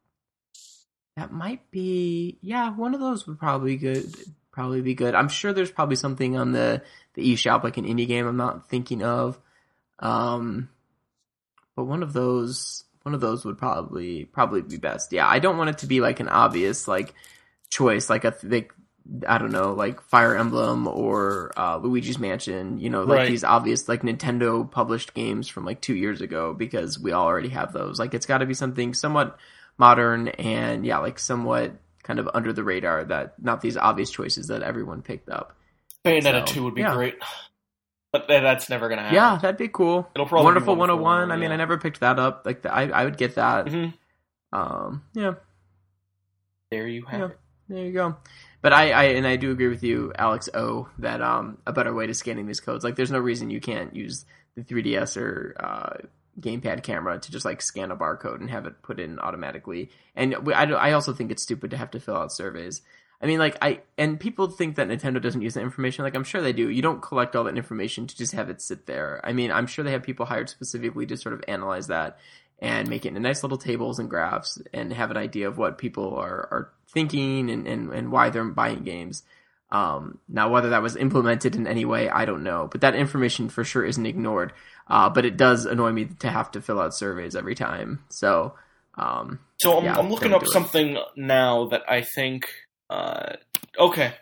That might be, yeah, one of those would probably good, probably be good. I'm sure there's probably something on the, the eShop, like an indie game I'm not thinking of. Um, but one of those, one of those would probably, probably be best. Yeah, I don't want it to be like an obvious, like, choice, like a, like, I don't know, like Fire Emblem or uh, Luigi's Mansion, you know, like Right. these obvious, like, Nintendo published games from, like, two years ago, because we already have those. Like, it's gotta be something somewhat modern and, yeah, like, somewhat kind of under the radar, that not these obvious choices that everyone picked up. Bayonetta So, two would be yeah. great. But th- that's never going to happen. Yeah, that'd be cool. It'll probably be Wonderful Wonderful one oh one. I one, mean, yeah. I never picked that up. Like, I, I would get that. Mhm. Um, yeah, There you have yeah, it. there you go. But I, I, and I do agree with you, Alex O, that um, a better way to scanning these codes. Like, there's no reason you can't use the three D S or uh, gamepad camera to just like scan a barcode and have it put in automatically. And we, I, I also think it's stupid to have to fill out surveys. I mean, like, I, and people think that Nintendo doesn't use that information. Like, I'm sure they do. You don't collect all that information to just have it sit there. I mean, I'm sure they have people hired specifically to sort of analyze that and make it into nice little tables and graphs and have an idea of what people are, are thinking and, and, and why they're buying games. Um, now, whether that was implemented in any way, I don't know. But that information for sure isn't ignored. Uh, but it does annoy me to have to fill out surveys every time. So, um, So I'm, yeah, I'm looking don't up do it. something now that I think... Uh, okay.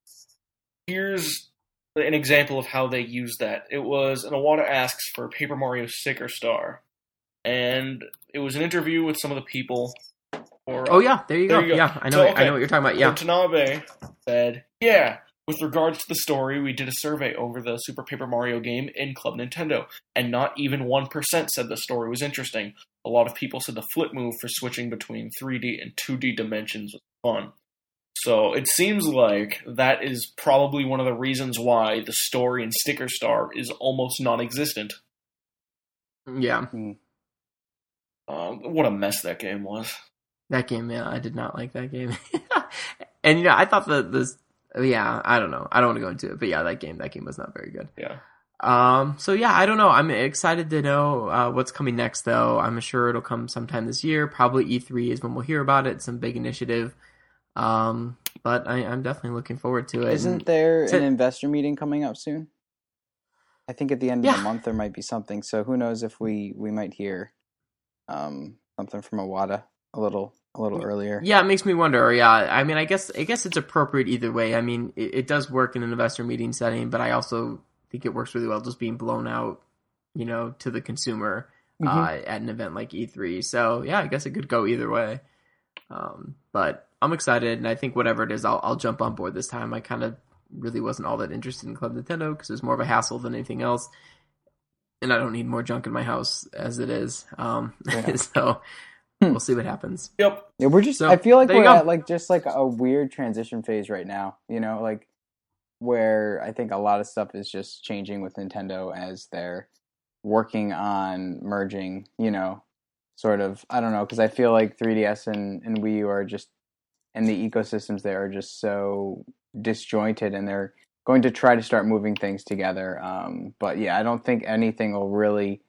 Here's an example of how they use that. It was an Iwata Asks for Paper Mario Sticker Star. And it was an interview with some of the people. Or, Oh yeah, there you, There go. you go. Yeah, I know. So, I okay. know what you're talking about. Yeah. Watanabe said, yeah, with regards to the story, we did a survey over the Super Paper Mario game in Club Nintendo, and not even one percent said the story was interesting. A lot of people said the flip move for switching between three D and two D dimensions was fun. So it seems like that is probably one of the reasons why the story in Sticker Star is almost non-existent. Yeah, Um, what a mess that game was. that game. Yeah, I did not like that game. And you know, I thought that this. Yeah, I don't know. I don't want to go into it, but yeah, that game. That game was not very good. Yeah. Um. So yeah, I don't know. I'm excited to know uh, what's coming next, though. I'm sure it'll come sometime this year. Probably E three is when we'll hear about it. Some big initiative. Um. But I, I'm definitely looking forward to it. Isn't And- there to- an investor meeting coming up soon? I think at the end of Yeah. the month there might be something. So who knows if we, we might hear um, something from Iwata a little a little earlier. Yeah, it makes me wonder. Yeah, I mean, I guess I guess it's appropriate either way. I mean, it, it does work in an investor meeting setting, but I also think it works really well just being blown out, you know, to the consumer Mhm. uh, at an event like E three. So yeah, I guess it could go either way. Um, but I'm excited, and I think whatever it is, I'll I'll jump on board this time. I kind of really wasn't all that interested in Club Nintendo because it was more of a hassle than anything else, and I don't need more junk in my house as it is. Um, Yeah. so Hmm. we'll see what happens. Yep. Yeah, we're just. So, I feel like there you we're go. at like just like a weird transition phase right now. You know, like where I think a lot of stuff is just changing with Nintendo as they're working on merging. You know, sort of. I don't know, because I feel like three D S and and Wii U are just, and the ecosystems there are just so disjointed, and they're going to try to start moving things together. Um, but yeah, I don't think anything will really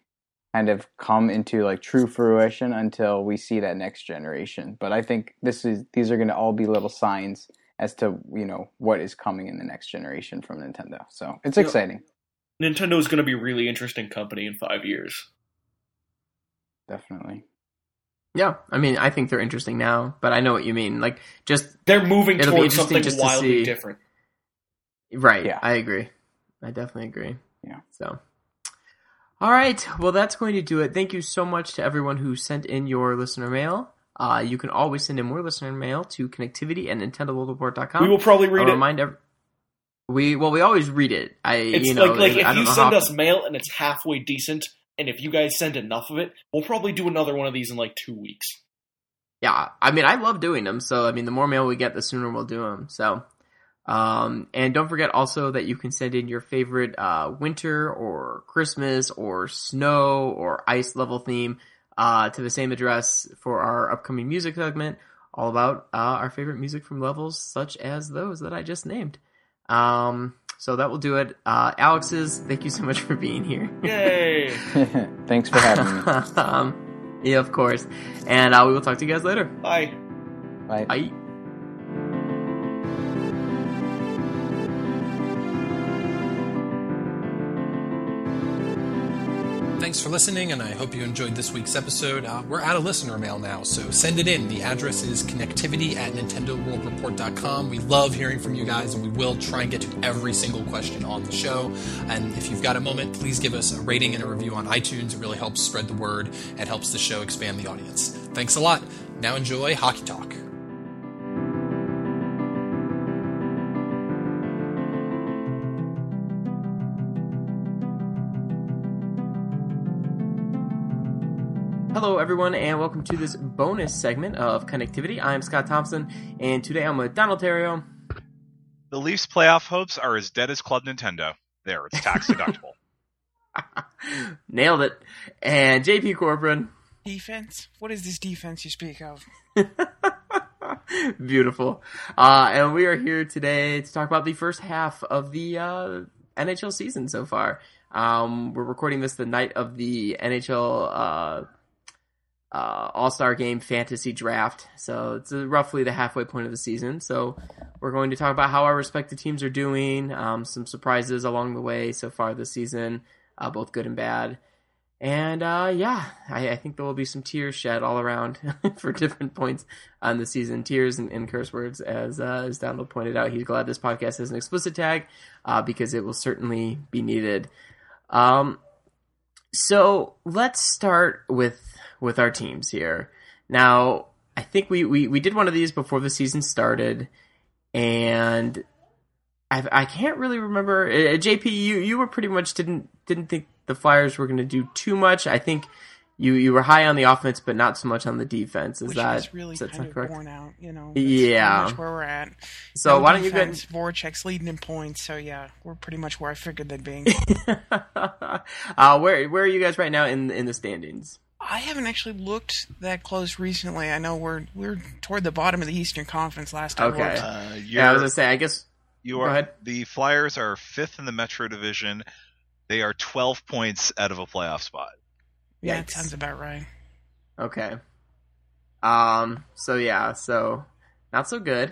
kind of come into like true fruition until we see that next generation. But I think this is these are going to all be little signs as to, you know, what is coming in the next generation from Nintendo. So it's You know, exciting. Nintendo is going to be a really interesting company in five years. Definitely. Yeah, I mean, I think they're interesting now, but I know what you mean. Like, just They're moving It'll be towards interesting something just to wildly see- different. right. Yeah. I agree. I definitely agree. Yeah. So, all right. Well, that's going to do it. Thank you so much to everyone who sent in your listener mail. Uh, you can always send in more listener mail to connectivity at nintendo world report dot com. We will probably read I'll it. remind every- we well, we always read it. I It's you know, like like I if don't you know send how- us mail and it's halfway decent, and if you guys send enough of it, we'll probably do another one of these in like two weeks. Yeah, I mean, I love doing them. So, I mean, the more mail we get, the sooner we'll do them. So, um, and don't forget also that you can send in your favorite uh, winter or Christmas or snow or ice level theme uh, to the same address for our upcoming music segment, all about uh, our favorite music from levels such as those that I just named. Um, so that will do it. Uh, Alex's, thank you so much for being here. Yay! Thanks for having me. um, yeah, of course. And uh, we will talk to you guys later. Bye. Bye. Bye. Thanks for listening, and I hope you enjoyed this week's episode. Uh, we're out of listener mail now, so send it in. The address is connectivity at nintendo world report dot com. We love hearing from you guys, and we will try and get to every single question on the show. And if you've got a moment, please give us a rating and a review on iTunes. It really helps spread the word and helps the show expand the audience. Thanks a lot. Now enjoy Hockey Talk. Hello, everyone, and welcome to this bonus segment of Connectivity. I'm Scott Thompson, and today I'm with Donald Terrio. The Leafs' playoff hopes are as dead as Club Nintendo. There, it's tax deductible. Nailed it. And J P Corcoran. Defense? What is this defense you speak of? Beautiful. Uh, and we are here today to talk about the first half of the uh, N H L season so far. Um, we're recording this the night of the N H L uh, uh, All-Star Game Fantasy Draft. So it's uh, roughly the halfway point of the season. So we're going to talk about how our respective teams are doing, um, some surprises along the way so far this season, uh, both good and bad. And uh, yeah, I, I think there will be some tears shed all around for different points on the season. Tears and, and curse words, as uh, as Donald pointed out. He's glad this podcast has an explicit tag uh, because it will certainly be needed. Um, so let's start with with our teams here. Now, I think we, we, we did one of these before the season started, and I I can't really remember. Uh, J P, you, you were pretty much didn't didn't think the Flyers were going to do too much. I think you, you were high on the offense, but not so much on the defense. Is Which that is really is that kind of correct? borne out, you know. That's Yeah. pretty much where we're at. So No why don't you defense, guys? Voracek's leading in points, so yeah, we're pretty much where I figured they'd be. uh, where where are you guys right now in in the standings? I haven't actually looked that close recently. I know we're we're toward the bottom of the Eastern Conference last I Okay. looked. Uh, you're, Yeah, I was gonna say. I guess you go are ahead. the Flyers are fifth in the Metro Division. They are twelve points out of a playoff spot. Yeah, that Yikes. sounds about right. Okay. Um. So yeah. So not so good.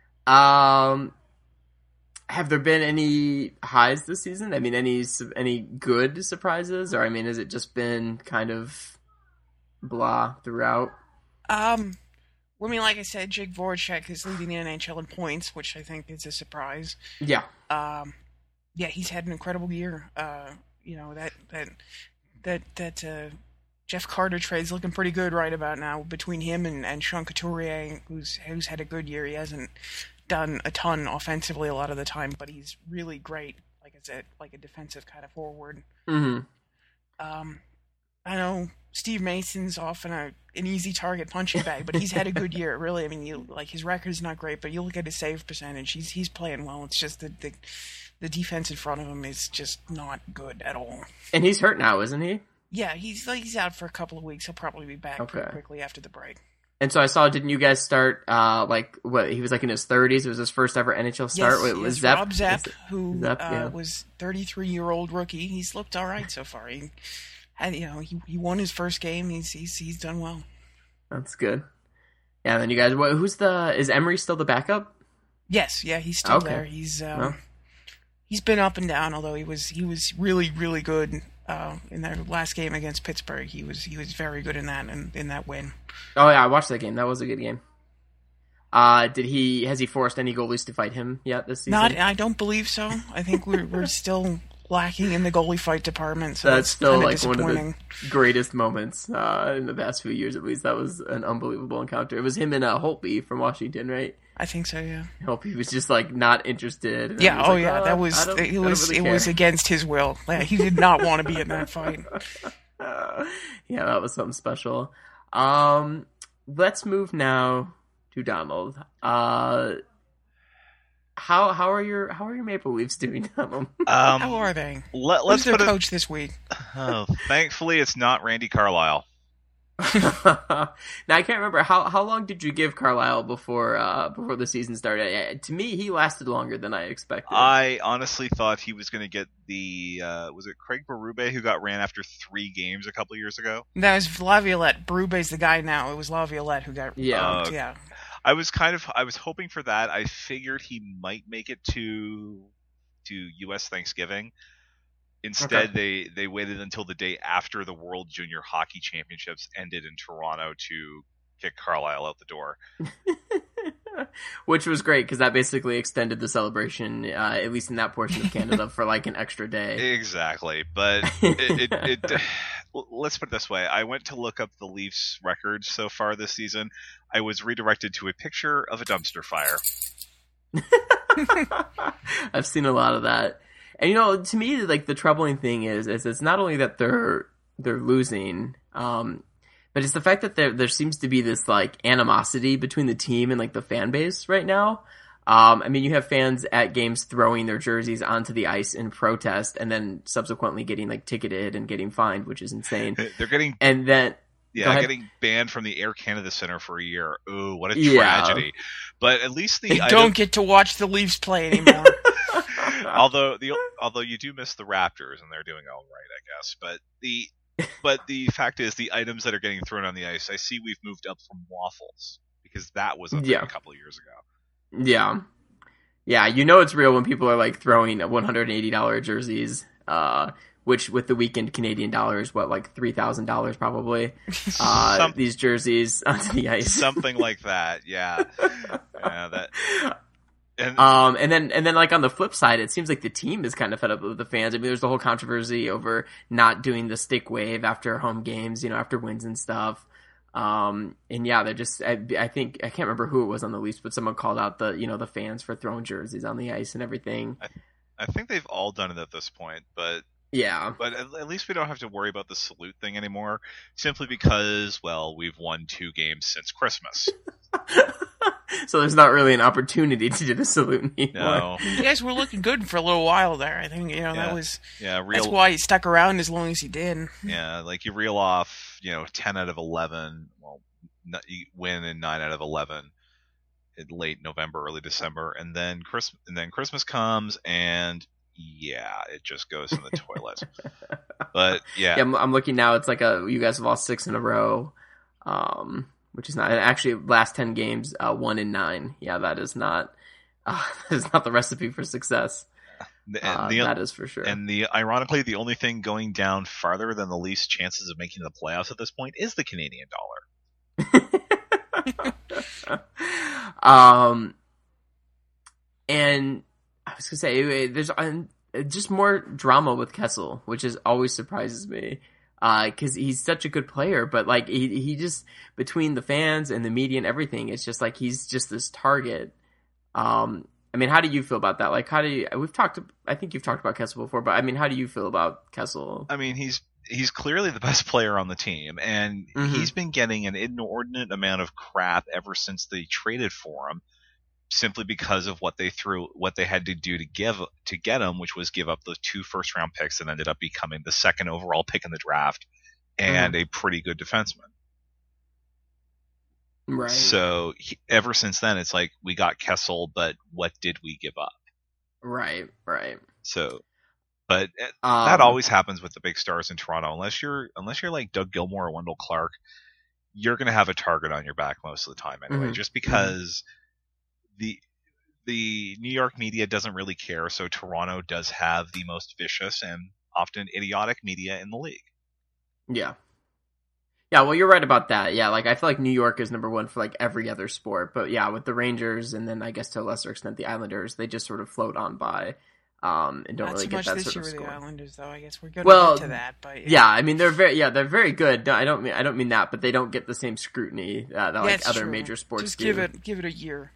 Um. Have there been any highs this season? I mean, any su- any good surprises, or I mean, has it just been kind of blah throughout? Um, well, I mean, like I said, Jake Voracek is leading the N H L in points, which I think is a surprise. Yeah. Um, yeah, he's had an incredible year. Uh, you know, that that that that uh, Jeff Carter trade's looking pretty good right about now between him and, and Sean Couturier, who's who's had a good year. He hasn't done a ton offensively a lot of the time, but he's really great, like I said, like a defensive kind of forward. Mm-hmm. Um, I know Steve Mason's often a an easy target punching bag, but he's had a good year. Really, I mean, you like his record's not great, but you look at his save percentage. He's he's playing well. It's just the the, the defense in front of him is just not good at all. And he's hurt now, isn't he? Yeah, he's like he's out for a couple of weeks. He'll probably be back pretty Okay. quickly after the break. And so I saw, didn't you guys start, uh, like, what, he was like in his thirties? It was his first ever N H L start? Yes, Wait, yes, was Zepp? Rob Zepp, is- who Zepp, uh, yeah. was thirty-three-year-old rookie. He's looked all right so far. He had, you know, he, he won his first game. He's he's he's done well. That's good. Yeah, and then you guys, what, who's the, is Emery still the backup? Yes, yeah, he's still Okay. there. He's um, Well. he's been up and down. Although he was he was really really good uh, in their last game against Pittsburgh. He was he was very good in that in, in that win. Oh yeah, I watched that game. That was a good game. Uh, did he, has he forced any goalies to fight him yet this season? Not, I don't believe so. I think we're we're still lacking in the goalie fight department. So That's still kinda like one of disappointing. the greatest moments uh, in the past few years, at least. That was an unbelievable encounter. It was him and uh, Holtby from Washington, right? I think so. Yeah. Holtby was just like not interested. And he Yeah. was Oh like, yeah. "Oh, That I was don't- I it. don't Was really it was care." against his will. Like, he did not want to be in that fight. Uh, yeah, that was something special. Um, let's move now to Donald. Uh, how how are your how are your Maple Leafs doing, Donald? How Um, are they? let, Who's let's their put it. coach this week? Oh, thankfully, it's not Randy Carlisle. Now I can't remember how how long did you give Carlisle before uh before the season started? Yeah, to me, he lasted longer than I expected. I honestly thought he was going to get the uh, was it Craig Berube who got ran after three games a couple years ago. That was Laviolette. Berube's the guy now. It was Laviolette who got. Yeah. bumped, Uh, yeah. I was kind of I was hoping for that. I figured he might make it to to U S Thanksgiving. Instead, they they waited until the day after the World Junior Hockey Championships ended in Toronto to kick Carlisle out the door. Which was great because that basically extended the celebration, uh, at least in that portion of Canada, for like an extra day. Exactly, but it, it, it let's put it this way: I went to look up the Leafs' records so far this season. I was redirected to a picture of a dumpster fire. I've seen a lot of that. And you know, to me, like the troubling thing is, is it's not only that they're they're losing, um, but it's the fact that there there seems to be this like animosity between the team and like the fan base right now. Um, I mean, you have fans at games throwing their jerseys onto the ice in protest, and then subsequently getting like ticketed and getting fined, which is insane. They're getting And then yeah, Go ahead. getting banned from the Air Canada Center for a year. Ooh, what a Yeah. tragedy! But at least the They item- don't get to watch the Leafs play anymore. although the although you do miss the Raptors and they're doing all right, I guess. But the but the fact is, the items that are getting thrown on the ice, I see we've moved up from waffles because that was a thing Yeah. a couple of years ago. Yeah. Yeah, you know it's real when people are like throwing one hundred eighty dollars jerseys, uh, which with the weekend Canadian dollars, what, like three thousand dollars probably, uh, Some- these jerseys onto the ice. Something like that, yeah. Yeah, that. And Um, and then, and then like on the flip side, it seems like the team is kind of fed up with the fans. I mean, there's the whole controversy over not doing the stick wave after home games, you know, after wins and stuff. Um, and yeah, they're just, I, I think, I can't remember who it was on the Leafs, but someone called out the, you know, the fans for throwing jerseys on the ice and everything. I think they've all done it at this point, but Yeah. but at, at least we don't have to worry about the salute thing anymore, simply because, well, we've won two games since Christmas. So there's not really an opportunity to do the salute anymore. No, You guys were looking good for a little while there. I think, you know, Yeah. that was yeah, that's real, why he stuck around as long as he did. yeah, like you reel off, you know, ten out of eleven. Well, n- you win in nine out of eleven in late November, early December, and then Christmas, and then Christmas comes, and yeah, it just goes in the toilet. But yeah, Yeah, I'm, I'm looking now. It's like a you guys have lost six in a row, um, which is not actually last ten games, uh, one in nine. Yeah, that is not uh, that is not the recipe for success. and Uh, the that is for sure. and the ironically, the only thing going down farther than the Leafs' chances of making the playoffs at this point is the Canadian dollar. um, and I was gonna say there's uh, just more drama with Kessel, which is always surprises me. Because he's such a good player, but like he he just between the fans and the media and everything, it's just like he's just this target. Um, I mean, how do you feel about that? Like, how do you? We've talked. I think you've talked about Kessel before, but I mean, how do you feel about Kessel? I mean, he's he's clearly the best player on the team, and Mhm. he's been getting an inordinate amount of crap ever since they traded for him, simply because of what they threw, what they had to do to give to get him, which was give up those two first round picks and ended up becoming the second overall pick in the draft and a pretty good defenseman. Right. So he, ever since then, it's like we got Kessel, but what did we give up? Right. Right. So, But Um, that always happens with the big stars in Toronto. Unless you're unless you're like Doug Gilmour or Wendell Clark, you're going to have a target on your back most of the time anyway. Mhm. Just because the the New York media doesn't really care, so Toronto does have the most vicious and often idiotic media in the league. Yeah. Yeah, well, you're right about that. Yeah, like I feel like New York is number one for like every other sport, but yeah, with the Rangers and then I guess to a lesser extent the Islanders, they just sort of float on by, um, and don't Not really so get much that this sort year of with score. the Islanders, though. I guess we're going Well, to get to that, but yeah. Yeah, I mean they're very yeah they're very good. No, I don't mean I don't mean that, but they don't get the same scrutiny uh, that like That's other true. major sports Just do. give it give it a year.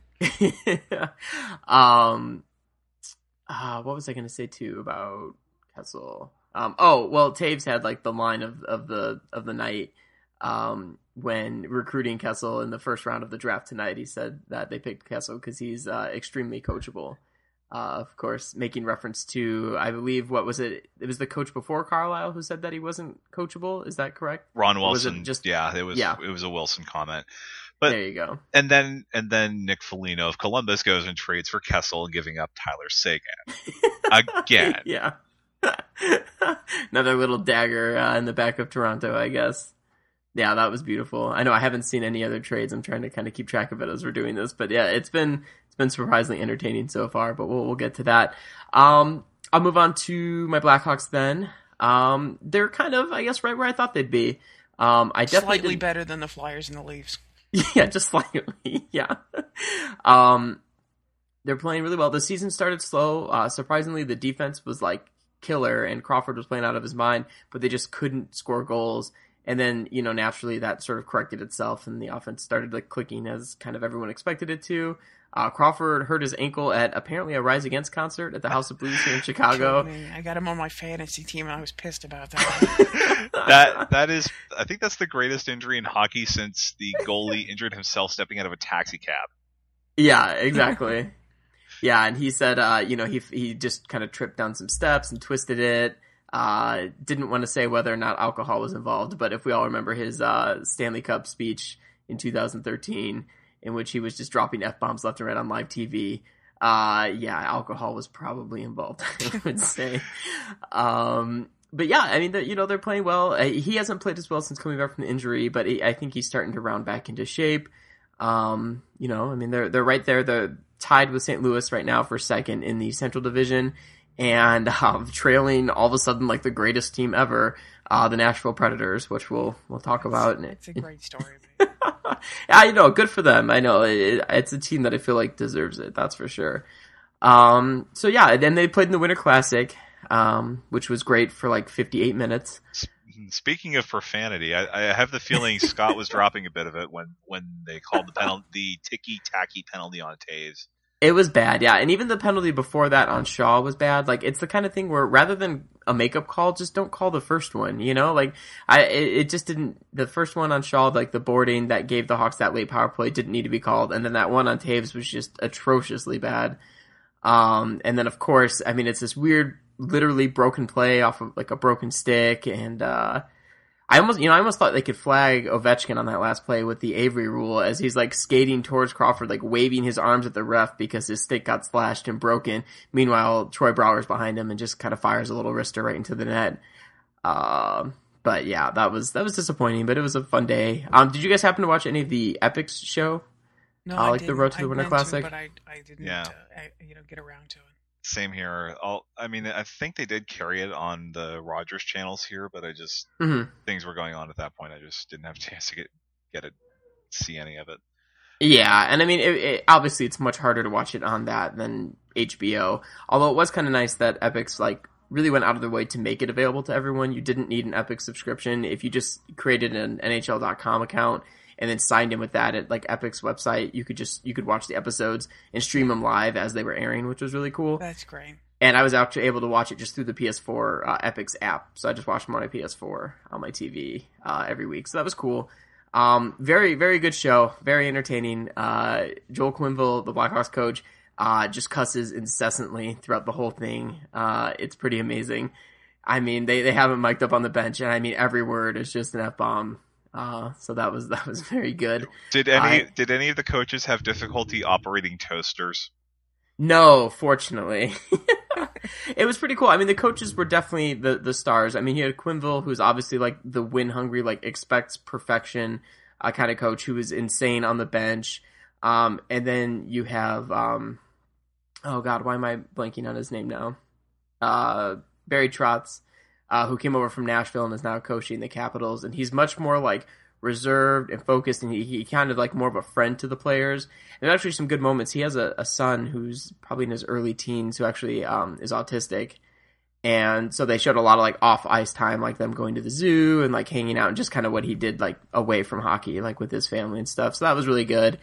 um, uh, what was I going to say too about Kessel? Um, oh well, Taves had like the line of, of the of the night um, when recruiting Kessel in the first round of the draft tonight. He said that they picked Kessel because he's uh, extremely coachable. Uh, of course, making reference to, I believe, what was it? It was the coach before Carlisle who said that he wasn't coachable. Is that correct? Ron Or was it Wilson, just- yeah, it was Yeah. it was a Wilson comment. But there you go. and then and then Nick Foligno of Columbus goes and trades for Kessel, giving up Tyler Seguin again. Yeah. Another little dagger uh, in the back of Toronto, I guess. Yeah, that was beautiful. I know I haven't seen any other trades. I'm trying to kind of keep track of it as we're doing this, but yeah, it's been it's been surprisingly entertaining so far. But we'll we'll get to that. Um, I'll move on to my Blackhawks then. Um, they're kind of, I guess, right where I thought they'd be. Um, I definitely Slightly didn't- better than the Flyers and the Leafs. Yeah, just slightly. Yeah. Um, they're playing really well. The season started slow. Uh, surprisingly, the defense was like killer, and Crawford was playing out of his mind, but they just couldn't score goals. And then, you know, naturally that sort of corrected itself, and the offense started like clicking as kind of everyone expected it to. Uh, Crawford hurt his ankle at apparently a Rise Against concert at the House of Blues here in Chicago. Killed me. I got him on my fantasy team, and I was pissed about that. that that is, I think that's the greatest injury in hockey since the goalie injured himself stepping out of a taxi cab. Yeah, exactly. Yeah, and he said, uh, you know, he he just kind of tripped down some steps and twisted it. Uh, didn't want to say whether or not alcohol was involved, but if we all remember his uh, Stanley Cup speech in two thousand thirteen, in which he was just dropping F-bombs left and right on live T V, uh, yeah, alcohol was probably involved, I would say. Um, but yeah, I mean, the, you know, they're playing well. Uh, he hasn't played as well since coming back from the injury, but he, I think he's starting to round back into shape. Um, you know, I mean, they're they're right there. They're tied with Saint Louis right now for second in the Central Division, and um, trailing all of a sudden like the greatest team ever, uh, the Nashville Predators, which we'll we'll talk about. It's a great story. I know, good for them. I know it, it's a team that I feel like deserves it. That's for sure. Um, so yeah, then they played in the Winter Classic, um, which was great for like fifty-eight minutes. Speaking of profanity, I, I have the feeling Scott was dropping a bit of it when, when they called the penalty, the ticky-tacky penalty on Taves. It was bad, yeah. And even the penalty before that on Shaw was bad. Like, it's the kind of thing where rather than a makeup call, just don't call the first one, you know? Like, I it, it just didn't... The first one on Shaw, like the boarding that gave the Hawks that late power play didn't need to be called. And then that one on Taves was just atrociously bad. Um, and then, of course, I mean, it's this weird, literally broken play off of, like, a broken stick. And, uh... I almost, you know, I almost thought they could flag Ovechkin on that last play with the Avery rule as he's like skating towards Crawford, like waving his arms at the ref because his stick got slashed and broken. Meanwhile, Troy Brouwer's behind him and just kind of fires a little wrister right into the net. Uh, but yeah, that was, that was disappointing, but it was a fun day. Um, did you guys happen to watch any of the Epics show? No, Uh, I like the didn't. Road to the I Winter meant Classic? but I, I didn't, Yeah. uh, I, you know, get around to it. Same here. I'll, I mean, I think they did carry it on the Rogers channels here, but I just Mm-hmm. things were going on at that point. I just didn't have a chance to get get it, see any of it. Yeah, and I mean, it, it, obviously it's much harder to watch it on that than H B O. Although it was kind of nice that Epix like really went out of their way to make it available to everyone. You didn't need an Epix subscription. If you just created an N H L dot com account and then signed in with that at like Epic's website, you could just you could watch the episodes and stream them live as they were airing, which was really cool. That's great. And I was actually able to watch it just through the P S four uh, Epix app. So I just watched them on my P S four on my T V uh, every week. So that was cool. Um, very, very good show. Very entertaining. Uh, Joel Quenneville, the Blackhawks coach, uh, just cusses incessantly throughout the whole thing. Uh, it's pretty amazing. I mean, they, they have him mic'd up on the bench, and I mean, every word is just an F-bomb. Uh, so that was, that was very good. Did any I- did any of the coaches have difficulty operating toasters? No, fortunately. It was pretty cool. I mean, the coaches were definitely the, the stars. I mean, you had Quinville, who's obviously like the win hungry, like expects perfection uh, kind of coach who is insane on the bench. Um, and then you have, um, oh God, why am I blanking on his name now? Uh, Barry Trotz, uh, who came over from Nashville and is now coaching the Capitals. And he's much more like reserved and focused, and he, he kind of like more of a friend to the players. And actually some good moments. He has a, a son who's probably in his early teens who actually um, is autistic. And so they showed a lot of like off ice time, like them going to the zoo and like hanging out and just kind of what he did like away from hockey, like with his family and stuff. So that was really good.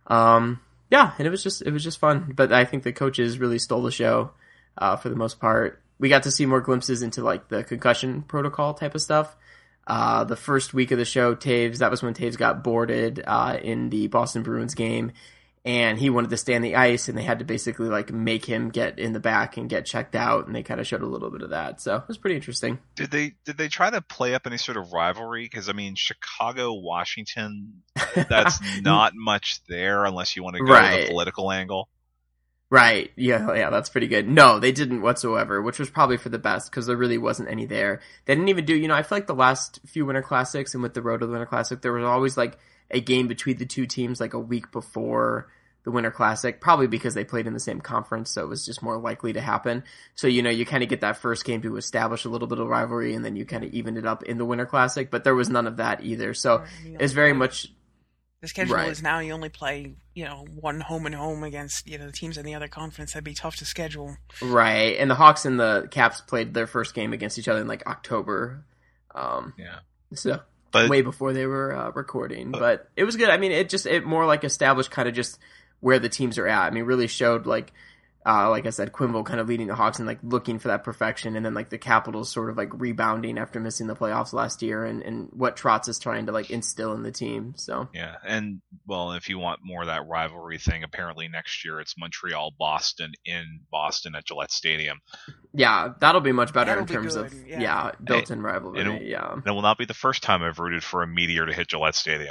Um, yeah, and it was just, it was just fun. But I think the coaches really stole the show uh, for the most part. We got to see more glimpses into like the concussion protocol type of stuff. Uh, the first week of the show, Taves, that was when Taves got boarded uh, in the Boston Bruins game. And he wanted to stay on the ice, and they had to basically like make him get in the back and get checked out, and they kind of showed a little bit of that. So it was pretty interesting. Did they did they try to play up any sort of rivalry? Because I mean, Chicago, Washington, that's not much there unless you want to go Right. to the political angle. Right. Yeah, yeah, that's pretty good. No, they didn't whatsoever, which was probably for the best because there really wasn't any there. They didn't even do, you know, I feel like the last few Winter Classics and with the road to the Winter Classic, there was always like a game between the two teams like a week before the Winter Classic, probably because they played in the same conference, so it was just more likely to happen. So, you know, you kind of get that first game to establish a little bit of rivalry, and then you kind of even it up in the Winter Classic, but there was none of that either. So it's very much... The schedule Right. is now you only play, you know, one home and home against, you know, the teams in the other conference. That'd be tough to schedule. Right, and the Hawks and the Caps played their first game against each other in like October. Um, Yeah. So But way before they were uh, recording, but it was good. I mean, it just it more like established kind of just where the teams are at. I mean, really showed like, uh, like I said, Quinville kind of leading the Hawks and like looking for that perfection, and then like the Capitals sort of like rebounding after missing the playoffs last year, and, and what Trotz is trying to like instill in the team. So yeah, and well, if you want more of that rivalry thing, apparently next year it's Montreal Boston in Boston at Gillette Stadium. yeah, that'll be much better That'll in be terms good, of yeah. yeah, built-in rivalry. It'll- yeah. And it will not be the first time I've rooted for a meteor to hit Gillette Stadium.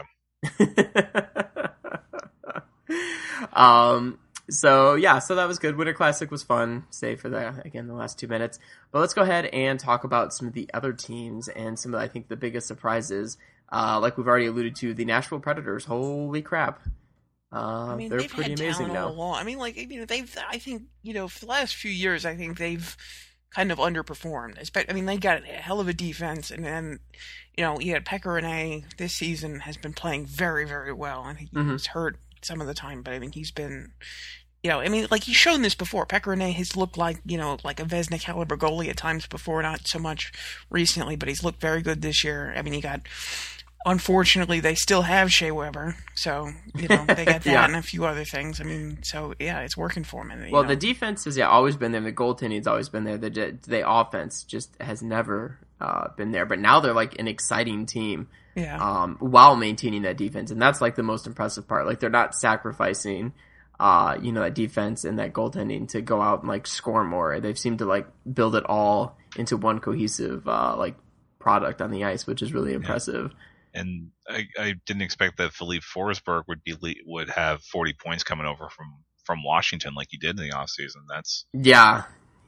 um so yeah so that was good. Winter Classic was fun, save for the again the last two minutes, but let's go ahead and talk about some of the other teams and some of I think the biggest surprises. Uh like we've already alluded to, the Nashville Predators. Holy crap, uh I mean, they're they've pretty had amazing talent all now. along. I mean, like, you know, they've, I think, you know, for the last few years, I think they've kind of underperformed. Espe- I mean, they got a hell of a defense, and then, you know, you had Pekka Rinne this season has been playing very, very well. I think he Mhm. was hurt some of the time, but I mean, he's been, you know, I mean, like, he's shown this before. Pekka Rinne has looked like, you know, like a Vezina caliber goalie at times before, not so much recently, but he's looked very good this year. I mean, he got, unfortunately, they still have Shea Weber, so, you know, they got that Yeah. and a few other things. I mean, so, yeah, it's working for him. And, you Well, know, the defense has yeah always been there. The goaltending's always been there. The the offense just has never uh, been there. But now they're like an exciting team. yeah. Um, while maintaining that defense, and that's like the most impressive part. Like they're not sacrificing, uh, you know, that defense and that goaltending to go out and like score more. They've seemed to like build it all into one cohesive uh, like product on the ice, which is really impressive. And I, I didn't expect that Philippe Forsberg would be le- would have forty points coming over from, from Washington like he did in the offseason. That's Yeah,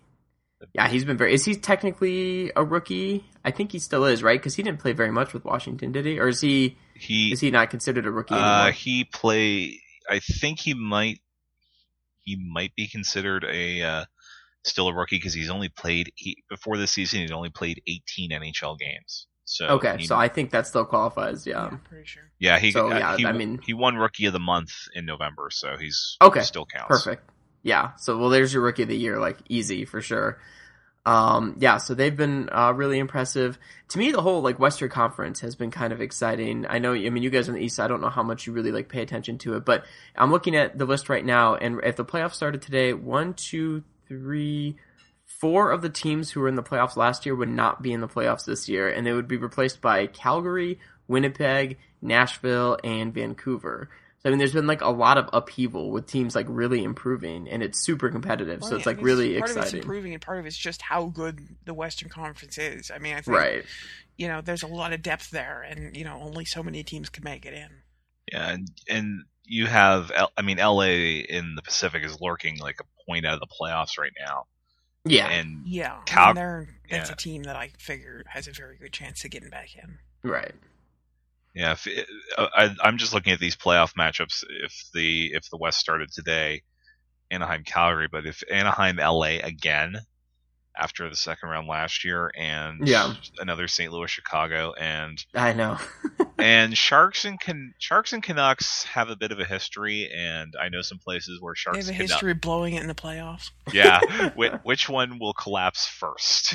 yeah, he's been very. Is he technically a rookie? I think he still is, right? Because he didn't play very much with Washington, did he? Or is he? he Is he not considered a rookie uh, anymore? he play. I think he might he might be considered a uh, still a rookie because he's only played he, before this season. He'd only played eighteen N H L games. So Okay, he- so I think that still qualifies. yeah, Yeah. I'm pretty sure. yeah he so, uh, yeah, he, I mean- he won Rookie of the Month in November, so he's Okay, still counts. Perfect. Yeah. So, well, there's your rookie of the year, like easy for sure. Um, yeah. So they've been uh, really impressive. To me, the whole like Western Conference has been kind of exciting. I know. I mean, you guys on the East. I don't know how much you really like pay attention to it, but I'm looking at the list right now, and if the playoffs started today, one, two, three, four of the teams who were in the playoffs last year would not be in the playoffs this year, and they would be replaced by Calgary, Winnipeg, Nashville, and Vancouver. So I mean, there's been like a lot of upheaval with teams like really improving, and it's super competitive. Well, so it's yeah, like I mean, really part of it's exciting, improving, and part of it's just how good the Western Conference is. I mean, I think, right? you know, there's a lot of depth there, and, you know, only so many teams can make it in. Yeah, and and you have L- I mean L A in the Pacific is lurking like a point out of the playoffs right now. Yeah. And Yeah, Cal- and they're, that's yeah. a team that I figure has a very good chance of getting back in. Right. Yeah, if it, I, I'm just looking at these playoff matchups. If the if the West started today, Anaheim, Calgary, but if Anaheim, L A again after the second round last year, and Yeah. another Saint Louis, Chicago, and I know. and Sharks and Can, Sharks and Canucks have a bit of a history, and I know some places where They Sharks have a Canucks, history of blowing it in the playoffs. yeah, which, which one will collapse first?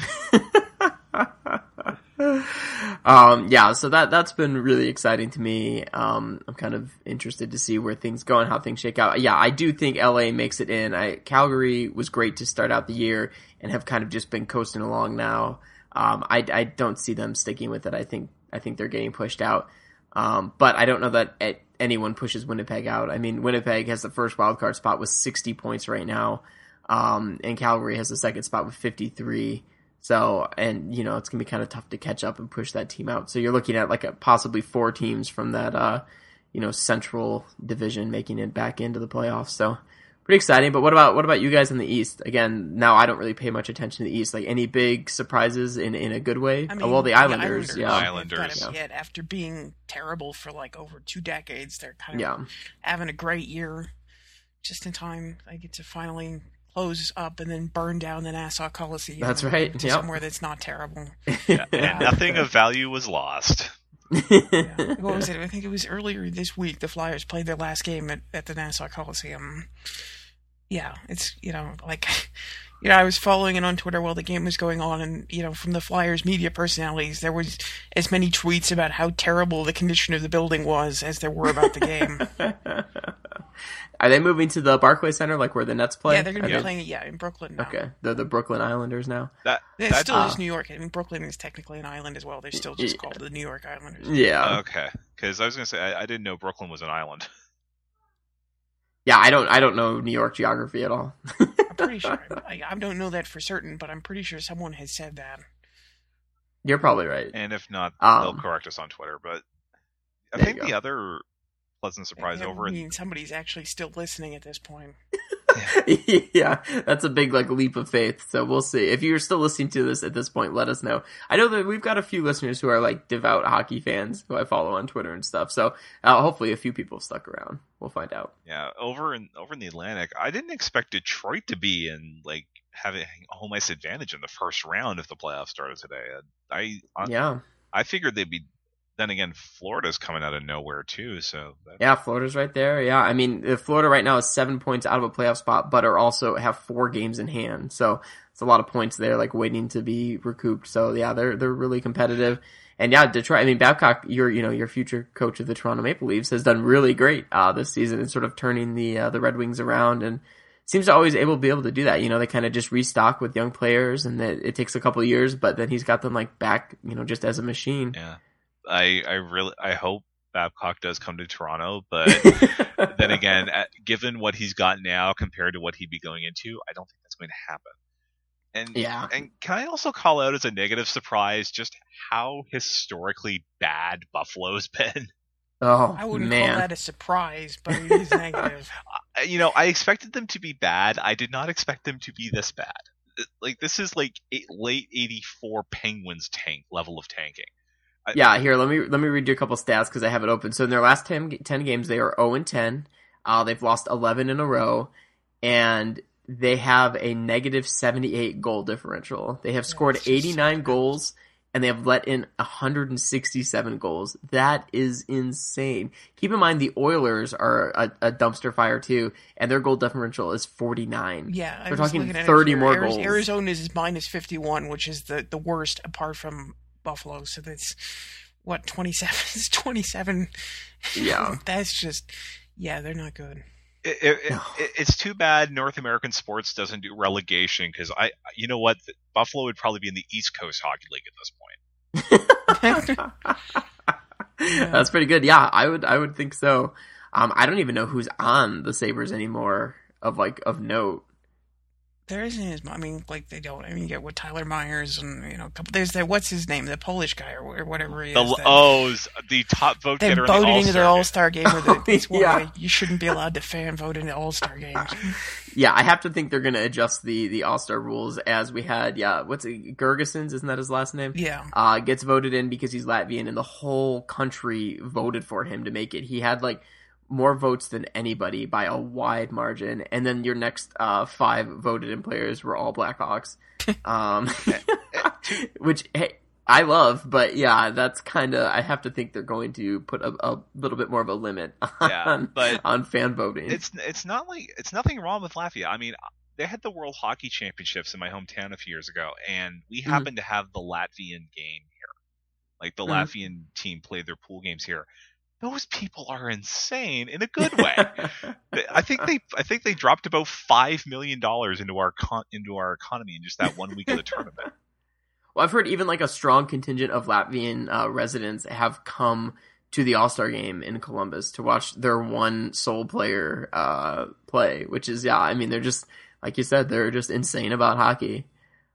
um, yeah, so that that's been really exciting to me. Um, I'm kind of interested to see where things go and how things shake out. Yeah, I do think L A makes it in. I, Calgary was great to start out the year and have kind of just been coasting along now. Um, I, I don't see them sticking with it. I think I think they're getting pushed out. Um, but I don't know that it, anyone pushes Winnipeg out. I mean, Winnipeg has the first wildcard spot with sixty points right now, um, and Calgary has the second spot with fifty-three. So, and, you know, it's going to be kind of tough to catch up and push that team out. So you're looking at like a, possibly four teams from that, uh, you know, central division making it back into the playoffs. So pretty exciting. But what about, what about you guys in the East? Again, now I don't really pay much attention to the East. Like any big surprises in, in a good way? I mean, oh, well, the the Islanders, Islanders, yeah. Islanders. They've got Yeah. to get, after being terrible for like over two decades, they're kind of Yeah. having a great year just in time. They get to finally close up and then burn down the Nassau Coliseum. That's and right, go To yep. somewhere that's not terrible. Yeah, and nothing of value was lost. Yeah. What was it? I think it was earlier this week. The Flyers played their last game at, at the Nassau Coliseum. Yeah, it's, you know, like, you know, I was following it on Twitter while the game was going on, and, you know, from the Flyers media personalities, there was as many tweets about how terrible the condition of the building was as there were about the game. Are they moving to the Barclays Center, like where the Nets play? Yeah, they're going to Are be they- playing it, yeah, in Brooklyn now. Okay, they're the Brooklyn Islanders now. That It that still uh, is New York. I mean, Brooklyn is technically an island as well. They're still just Yeah. called the New York Islanders. Yeah, okay, because I was gonna say I, I didn't know Brooklyn was an island. yeah. I don't, I don't know New York geography at all. I'm pretty sure. I, I don't know that for certain, but I'm pretty sure someone has said that. You're probably right. And if not, Um, they'll correct us on Twitter. But I There think you the go. other pleasant surprise I over in mean, somebody's actually still listening at this point. Yeah, that's a big like leap of faith. So we'll see. If you're still listening to this at this point, let us know. I know that we've got a few listeners who are like devout hockey fans who I follow on Twitter and stuff. So uh, hopefully a few people have stuck around. We'll find out. yeah over in over in the Atlantic, I didn't expect Detroit to be in like having a home ice advantage in the first round if the playoffs started today. I I, Yeah, I figured they'd be. Then again, Florida's coming out of nowhere too. So that, yeah. Florida's right there. Yeah, I mean, uh, Florida right now is seven points out of a playoff spot, but are also have four games in hand. So it's a lot of points there, like waiting to be recouped. So yeah, they're they're really competitive. And yeah, Detroit. I mean, Babcock, your you know your future coach of the Toronto Maple Leafs, has done really great uh, this season in sort of turning the uh, the Red Wings around, and seems to always able to be able to do that. You know, they kind of just restock with young players, and it, it takes a couple of years, but then he's got them like back, you know, just as a machine. yeah. I I really I hope Babcock does come to Toronto, but then again, at, given what he's got now compared to what he'd be going into, I don't think that's going to happen. And Yeah. and can I also call out as a negative surprise just how historically bad Buffalo's been? Oh I wouldn't man, call that a surprise, but it is negative. I- You know, I expected them to be bad. I did not expect them to be this bad. Like this is like a late eighty-four Penguins tank level of tanking. I, yeah. Here, let me let me read you a couple stats because I have it open. So in their last ten, ten games, they are zero and ten. Uh, they've lost eleven in a row, and they have a negative seventy-eight goal differential. They have scored it's just so eighty-nine bad. goals, and they have let in one hundred sixty-seven goals. That is insane. Keep in mind the Oilers are a, a dumpster fire too, and their goal differential is forty-nine. Yeah, I We're was talking looking at it thirty here. more Ari- goals. Arizona is minus fifty-one, which is the, the worst apart from Buffalo. So that's what twenty-seven. It's twenty-seven. Yeah. That's just yeah, they're not good. It, it, it, it's too bad North American sports doesn't do relegation because I, you know what, Buffalo would probably be in the East Coast Hockey League at this point. That's pretty good. Yeah, I would I would think so. Um, I don't even know who's on the Sabres anymore of like of note. There isn't as much. I mean, like they don't. I mean, you get what Tyler Myers and you know, a couple. There's that. What's his name? The Polish guy or, or whatever he is. The, that, oh, the top vote they getter in voted the into the All-Star All Star game. With it. It's Yeah. why you shouldn't be allowed to fan vote in the All Star games. Yeah, I have to think they're going to adjust the, the All-Star rules as we had, yeah, what's it, Gergesons, isn't that his last name? Yeah. Uh, gets voted in because he's Latvian, and the whole country voted for him to make it. He had, like, more votes than anybody by a wide margin, and then your next uh, five voted-in players were all Blackhawks. Um, which, hey, I love, but yeah, that's kind of, I have to think they're going to put a, a little bit more of a limit on, Yeah, but on fan voting. It's it's not like it's nothing wrong with Latvia. I mean, they had the World Hockey Championships in my hometown a few years ago, and we Mhm. happened to have the Latvian game here. Like the Mhm. Latvian team played their pool games here. Those people are insane in a good way. I think they I think they dropped about five million dollars into our con- into our economy in just that one week of the tournament. Well, I've heard even like a strong contingent of Latvian uh, residents have come to the All-Star game in Columbus to watch their one sole player uh, play, which is, yeah, I mean, they're just, like you said, they're just insane about hockey,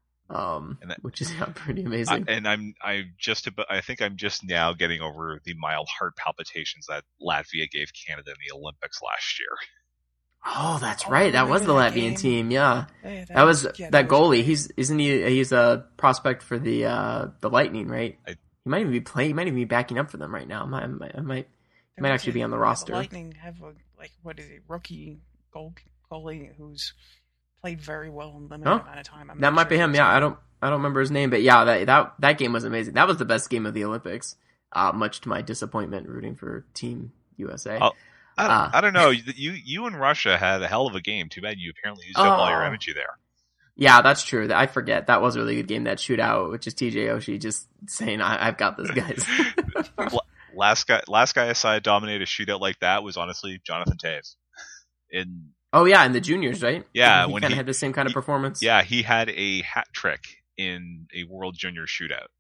um, And that- which is yeah, pretty I, amazing. and I'm I just about I think I'm just now getting over the mild heart palpitations that Latvia gave Canada in the Olympics last year. Oh, that's Oh, right. That was the remember that Latvian game? team, yeah. Yeah, That was yeah, that was goalie. great. He's isn't he? He's a prospect for the uh, the Lightning, right? I- he might even be playing. He might even be backing up for them right now. I might, I might, I might he might There was actually a- be on the yeah, roster. Lightning have a like what is it, rookie goal goalie who's played very well in limited Oh, amount of time. I'm That not might sure be if him. it's Yeah, him. I don't, I don't remember his name, but yeah, that that that game was amazing. That was the best game of the Olympics. Uh, much to my disappointment, rooting for Team U S A. Oh, I, Ah. I don't know. You you and Russia had a hell of a game. Too bad you apparently used up all your Oh. energy there. Yeah, that's true. I forget. That was a really good game. That shootout, which is T J Oshie just saying, I, "I've got this, guys." Last guy, last guy I saw dominate a shootout like that was honestly Jonathan Toews. In Oh yeah, in the juniors, right? Yeah, he when kind of he- had the same kind of he- performance. yeah, he had a hat trick in a World Junior shootout.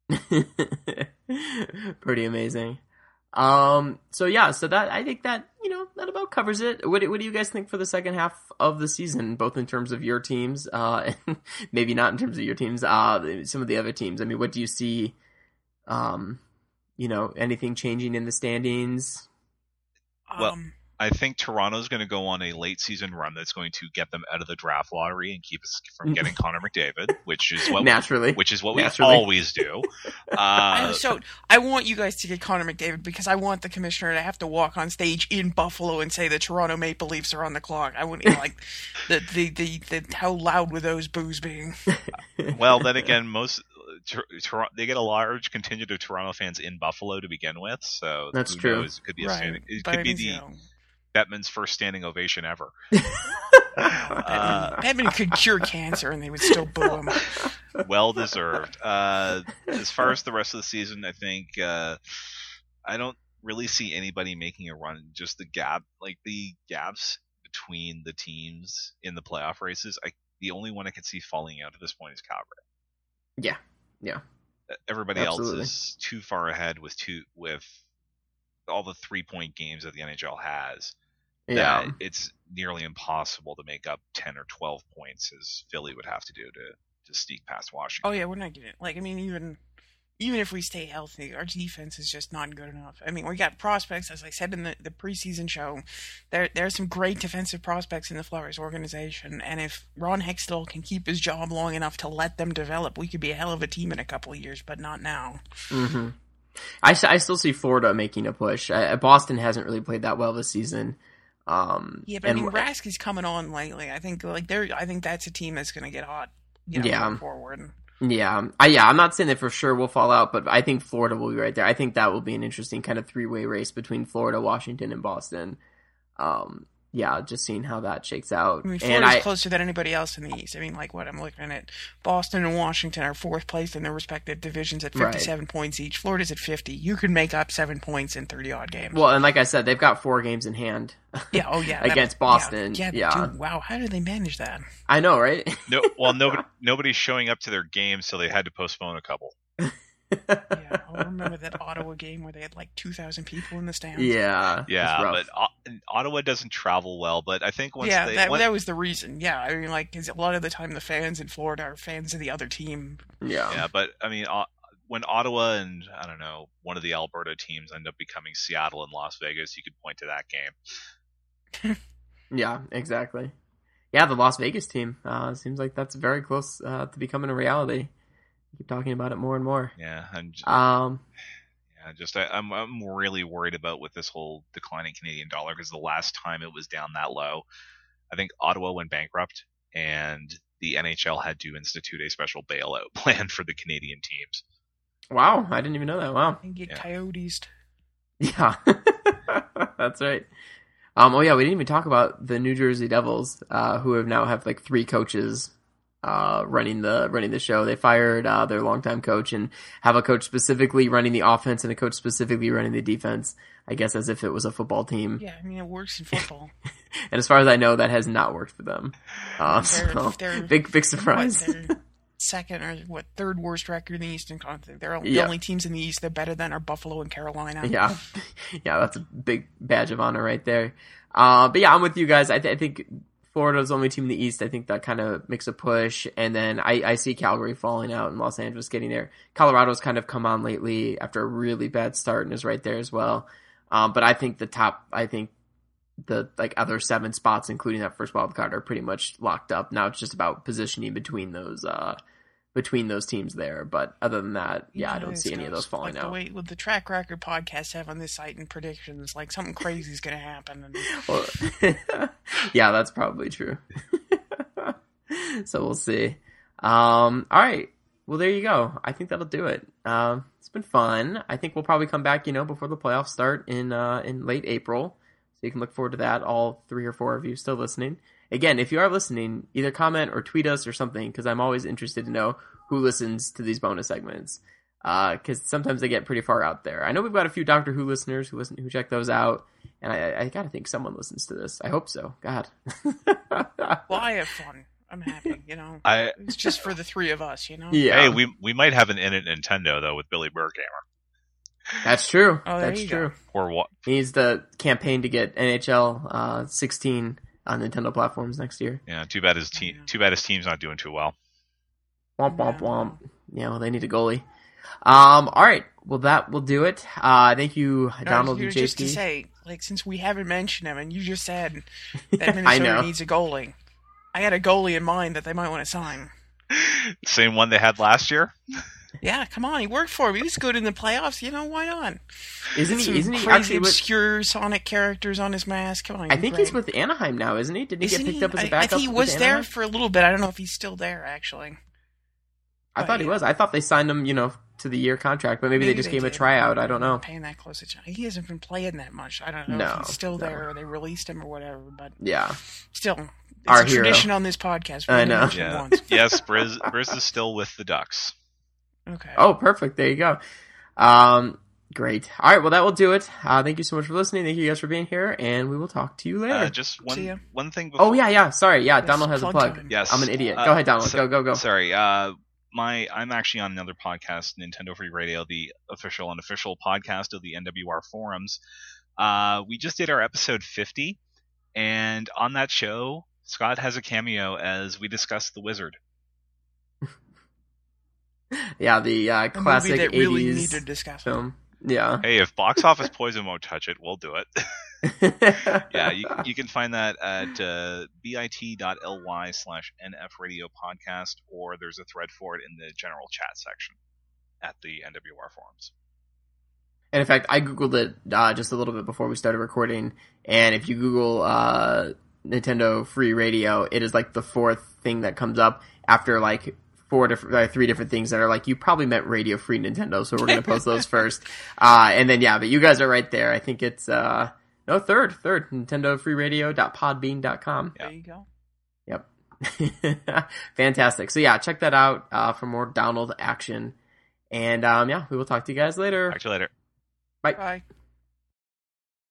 Pretty amazing. Um, so yeah, so that, I think that, you know, that about covers it. What, do- what do you guys think for the second half of the season, both in terms of your teams, uh, and maybe not in terms of your teams, uh, some of the other teams? I mean, what do you see, um, you know, anything changing in the standings? Well, Um, I think Toronto's going to go on a late season run that's going to get them out of the draft lottery and keep us from getting Connor McDavid, which is what Naturally. which is what we Naturally. always do. I- Uh, so I want you guys to get Connor McDavid because I want the commissioner to have to walk on stage in Buffalo and say the Toronto Maple Leafs are on the clock. I want like the, the the the how loud would those boos being? well, then again, most Tor- Tor- they get a large contingent of Toronto fans in Buffalo to begin with, so That's who true. knows? It could be a standing, it But could I be mean, the you know, Bettman's first standing ovation ever. Batman, Batman could cure cancer and they would still boo him. Well deserved. Uh, as far as the rest of the season, I think uh, I don't really see anybody making a run. Just the gap, like the gaps between the teams in the playoff races. I, the only one I can see falling out at this point is Calgary. Yeah. Yeah. Everybody Absolutely. else is too far ahead with two with all the three point games that the N H L has. Yeah. That it's nearly impossible to make up ten or twelve points as Philly would have to do to to sneak past Washington. Oh yeah, we're not getting it. Like I mean, even even if we stay healthy, our defense is just not good enough. I mean, we got prospects, as I said in the, the preseason show. There there are some great defensive prospects in the Flyers organization, and if Ron Hextall can keep his job long enough to let them develop, we could be a hell of a team in a couple of years. But not now. Mm-hmm. I, s- I still see Florida making a push. I, Boston hasn't really played that well this season. Um, Yeah, but and- I mean, Rask is coming on lately. I think like they're. I think that's a team that's going to get hot. You know, Yeah. going forward. Yeah, I, yeah, I'm not saying that for sure we'll fall out, but I think Florida will be right there. I think that will be an interesting kind of three-way race between Florida, Washington, and Boston. Um, yeah, just seeing how that shakes out. I mean, and Florida's I, closer than anybody else in the East. I mean, like what I'm looking at, Boston and Washington are fourth place in their respective divisions at fifty-seven points each. Florida's at fifty. You can make up seven points in thirty odd games. well, and like I said, they've got four games in hand. yeah, oh yeah, against that- Boston, Yeah, yeah. Dude, wow, how do they manage that? I know, right? No, well, nobody nobody's showing up to their games, so they had to postpone a couple. Yeah, I remember that Ottawa game where they had like two thousand people in the stands. Yeah, Yeah, rough. but O- Ottawa doesn't travel well. But I think once yeah, they that, once- that was the reason. Yeah, I mean, like, 'cause a lot of the time the fans in Florida are fans of the other team. yeah, yeah, but I mean, uh, when Ottawa and I don't know one of the Alberta teams end up becoming Seattle and Las Vegas, you could point to that game. yeah, exactly. Yeah, the Las Vegas team uh, seems like that's very close uh, to becoming a reality. Keep talking about it more and more. Yeah, and just, Um, yeah, just I, I'm I'm really worried about with this whole declining Canadian dollar because the last time it was down that low, I think Ottawa went bankrupt and the N H L had to institute a special bailout plan for the Canadian teams. wow, I didn't even know that. Wow. And get Yeah. Coyotes. Yeah, that's right. Um, oh yeah, we didn't even talk about the New Jersey Devils, uh, who have now have like three coaches uh, running the running the show. They fired uh, their longtime coach and have a coach specifically running the offense and a coach specifically running the defense. I guess as if it was a football team. Yeah, I mean, it works in football. And as far as I know, that has not worked for them. Um, They're- so they're- big big What, surprise. they're second or what third worst record in the Eastern Conference. They're the Yeah. only teams in the East they're better than are Buffalo and Carolina. Yeah, yeah, that's a big badge of honor right there. Uh, but yeah, I'm with you guys. I, th- I think Florida's the only team in the East. I think that kind of makes a push, and then I, I see Calgary falling out and Los Angeles getting there. Colorado's kind of come on lately after a really bad start and is right there as well. Um, but I think the top, I think the like other seven spots, including that first wild card, are pretty much locked up. Now it's just about positioning between those uh, between those teams there. But other than that, yeah, I don't It's see any of goes- those falling like out. The way, with the track record podcasts have on this site and predictions, like something crazy is going to happen. And Well, yeah, that's probably true. So we'll see. Um, all right. Well, there you go. I think that'll do it. Um, it's been fun. I think we'll probably come back, you know, before the playoffs start in uh, in late April. So you can look forward to that. All three or four of you still listening. Again, if you are listening, either comment or tweet us or something, because I'm always interested to know who listens to these bonus segments. Because uh, sometimes they get pretty far out there. I know we've got a few Doctor Who listeners who listen, who check those out, and I, I gotta think someone listens to this. I hope so. God. well, I have fun. I'm happy, you know. I It's just for the three of us, you know. Yeah, hey, we we might have an in at Nintendo though with Billy Burgamer that's true. Oh, there that's you true. go. or what? He needs the campaign to get N H L uh, sixteen on Nintendo platforms next year. Yeah, too bad his team. Yeah. Too bad his team's not doing too well. Womp womp No. womp. Yeah, well, they need a goalie. Um, all right. Well, that will do it. Uh, thank you, No, Donald you and know, just to J P. say, like, since we haven't mentioned him, and you just said that I Minnesota know. needs a goalie, I had a goalie in mind that they might want to sign. Same one they had last year. Yeah, come on, he worked for him. He was good in the playoffs. You know, why not? Isn't Some he? Isn't he crazy actually with? obscure Sonic characters on his mask? Come on, I think great. he's with Anaheim now, isn't he? Didn't he Isn't get picked he? up as a I- I, backup? think he with was there Anaheim? for a little bit. I don't know if he's still there, actually. I But thought he yeah. was. I thought they signed him, you know, to the year contract, but maybe, they just gave him a did. tryout. I don't I'm know. not paying that close attention. He hasn't been playing that much. I don't know No, if he's still no. there or they released him or whatever. But Yeah. still, it's Our a hero. tradition on this podcast. We I only know. mention it Yeah. once. Yes, Briz Briz is still with the Ducks. Okay. Oh, perfect. There you go. Um, great. All right. Well, that will do it. Uh, thank you so much for listening. Thank you guys for being here, and we will talk to you later. Uh, just See ya. one one thing. Before, oh yeah, yeah. Sorry. Yeah, Yes, Donald has a plug plug. time. Yes, I'm an idiot. Uh, Go ahead, Donald. so- go, go, go. Sorry. Uh, my I'm actually on another podcast, Nintendo Free Radio, the official and unofficial podcast of the N W R forums. Uh, we just did our episode fifty, and on that show, Scott has a cameo as we discuss The Wizard. Yeah, the uh, A classic movie that really need eighties to discuss. film. Yeah. Hey, if Box Office Poison won't touch it, we'll do it. Yeah, you, you can find that at uh, bit.ly slash nfradio podcast, or there's a thread for it in the general chat section at the N W R forums. And in fact, I googled it uh, just a little bit before we started recording, and if you Google uh, Nintendo Free Radio, it is like the fourth thing that comes up after like four different, uh, three different things that are like, you probably meant Radio Free Nintendo, so we're gonna post those first. Uh, and then yeah, but you guys are right there. I think it's uh, no third, third Nintendo Free Radio dot podbean dot com. There you go. Yep. Fantastic. So yeah, check that out uh, for more Donald action. And um, yeah, we will talk to you guys later. Talk to you later. Bye. Bye.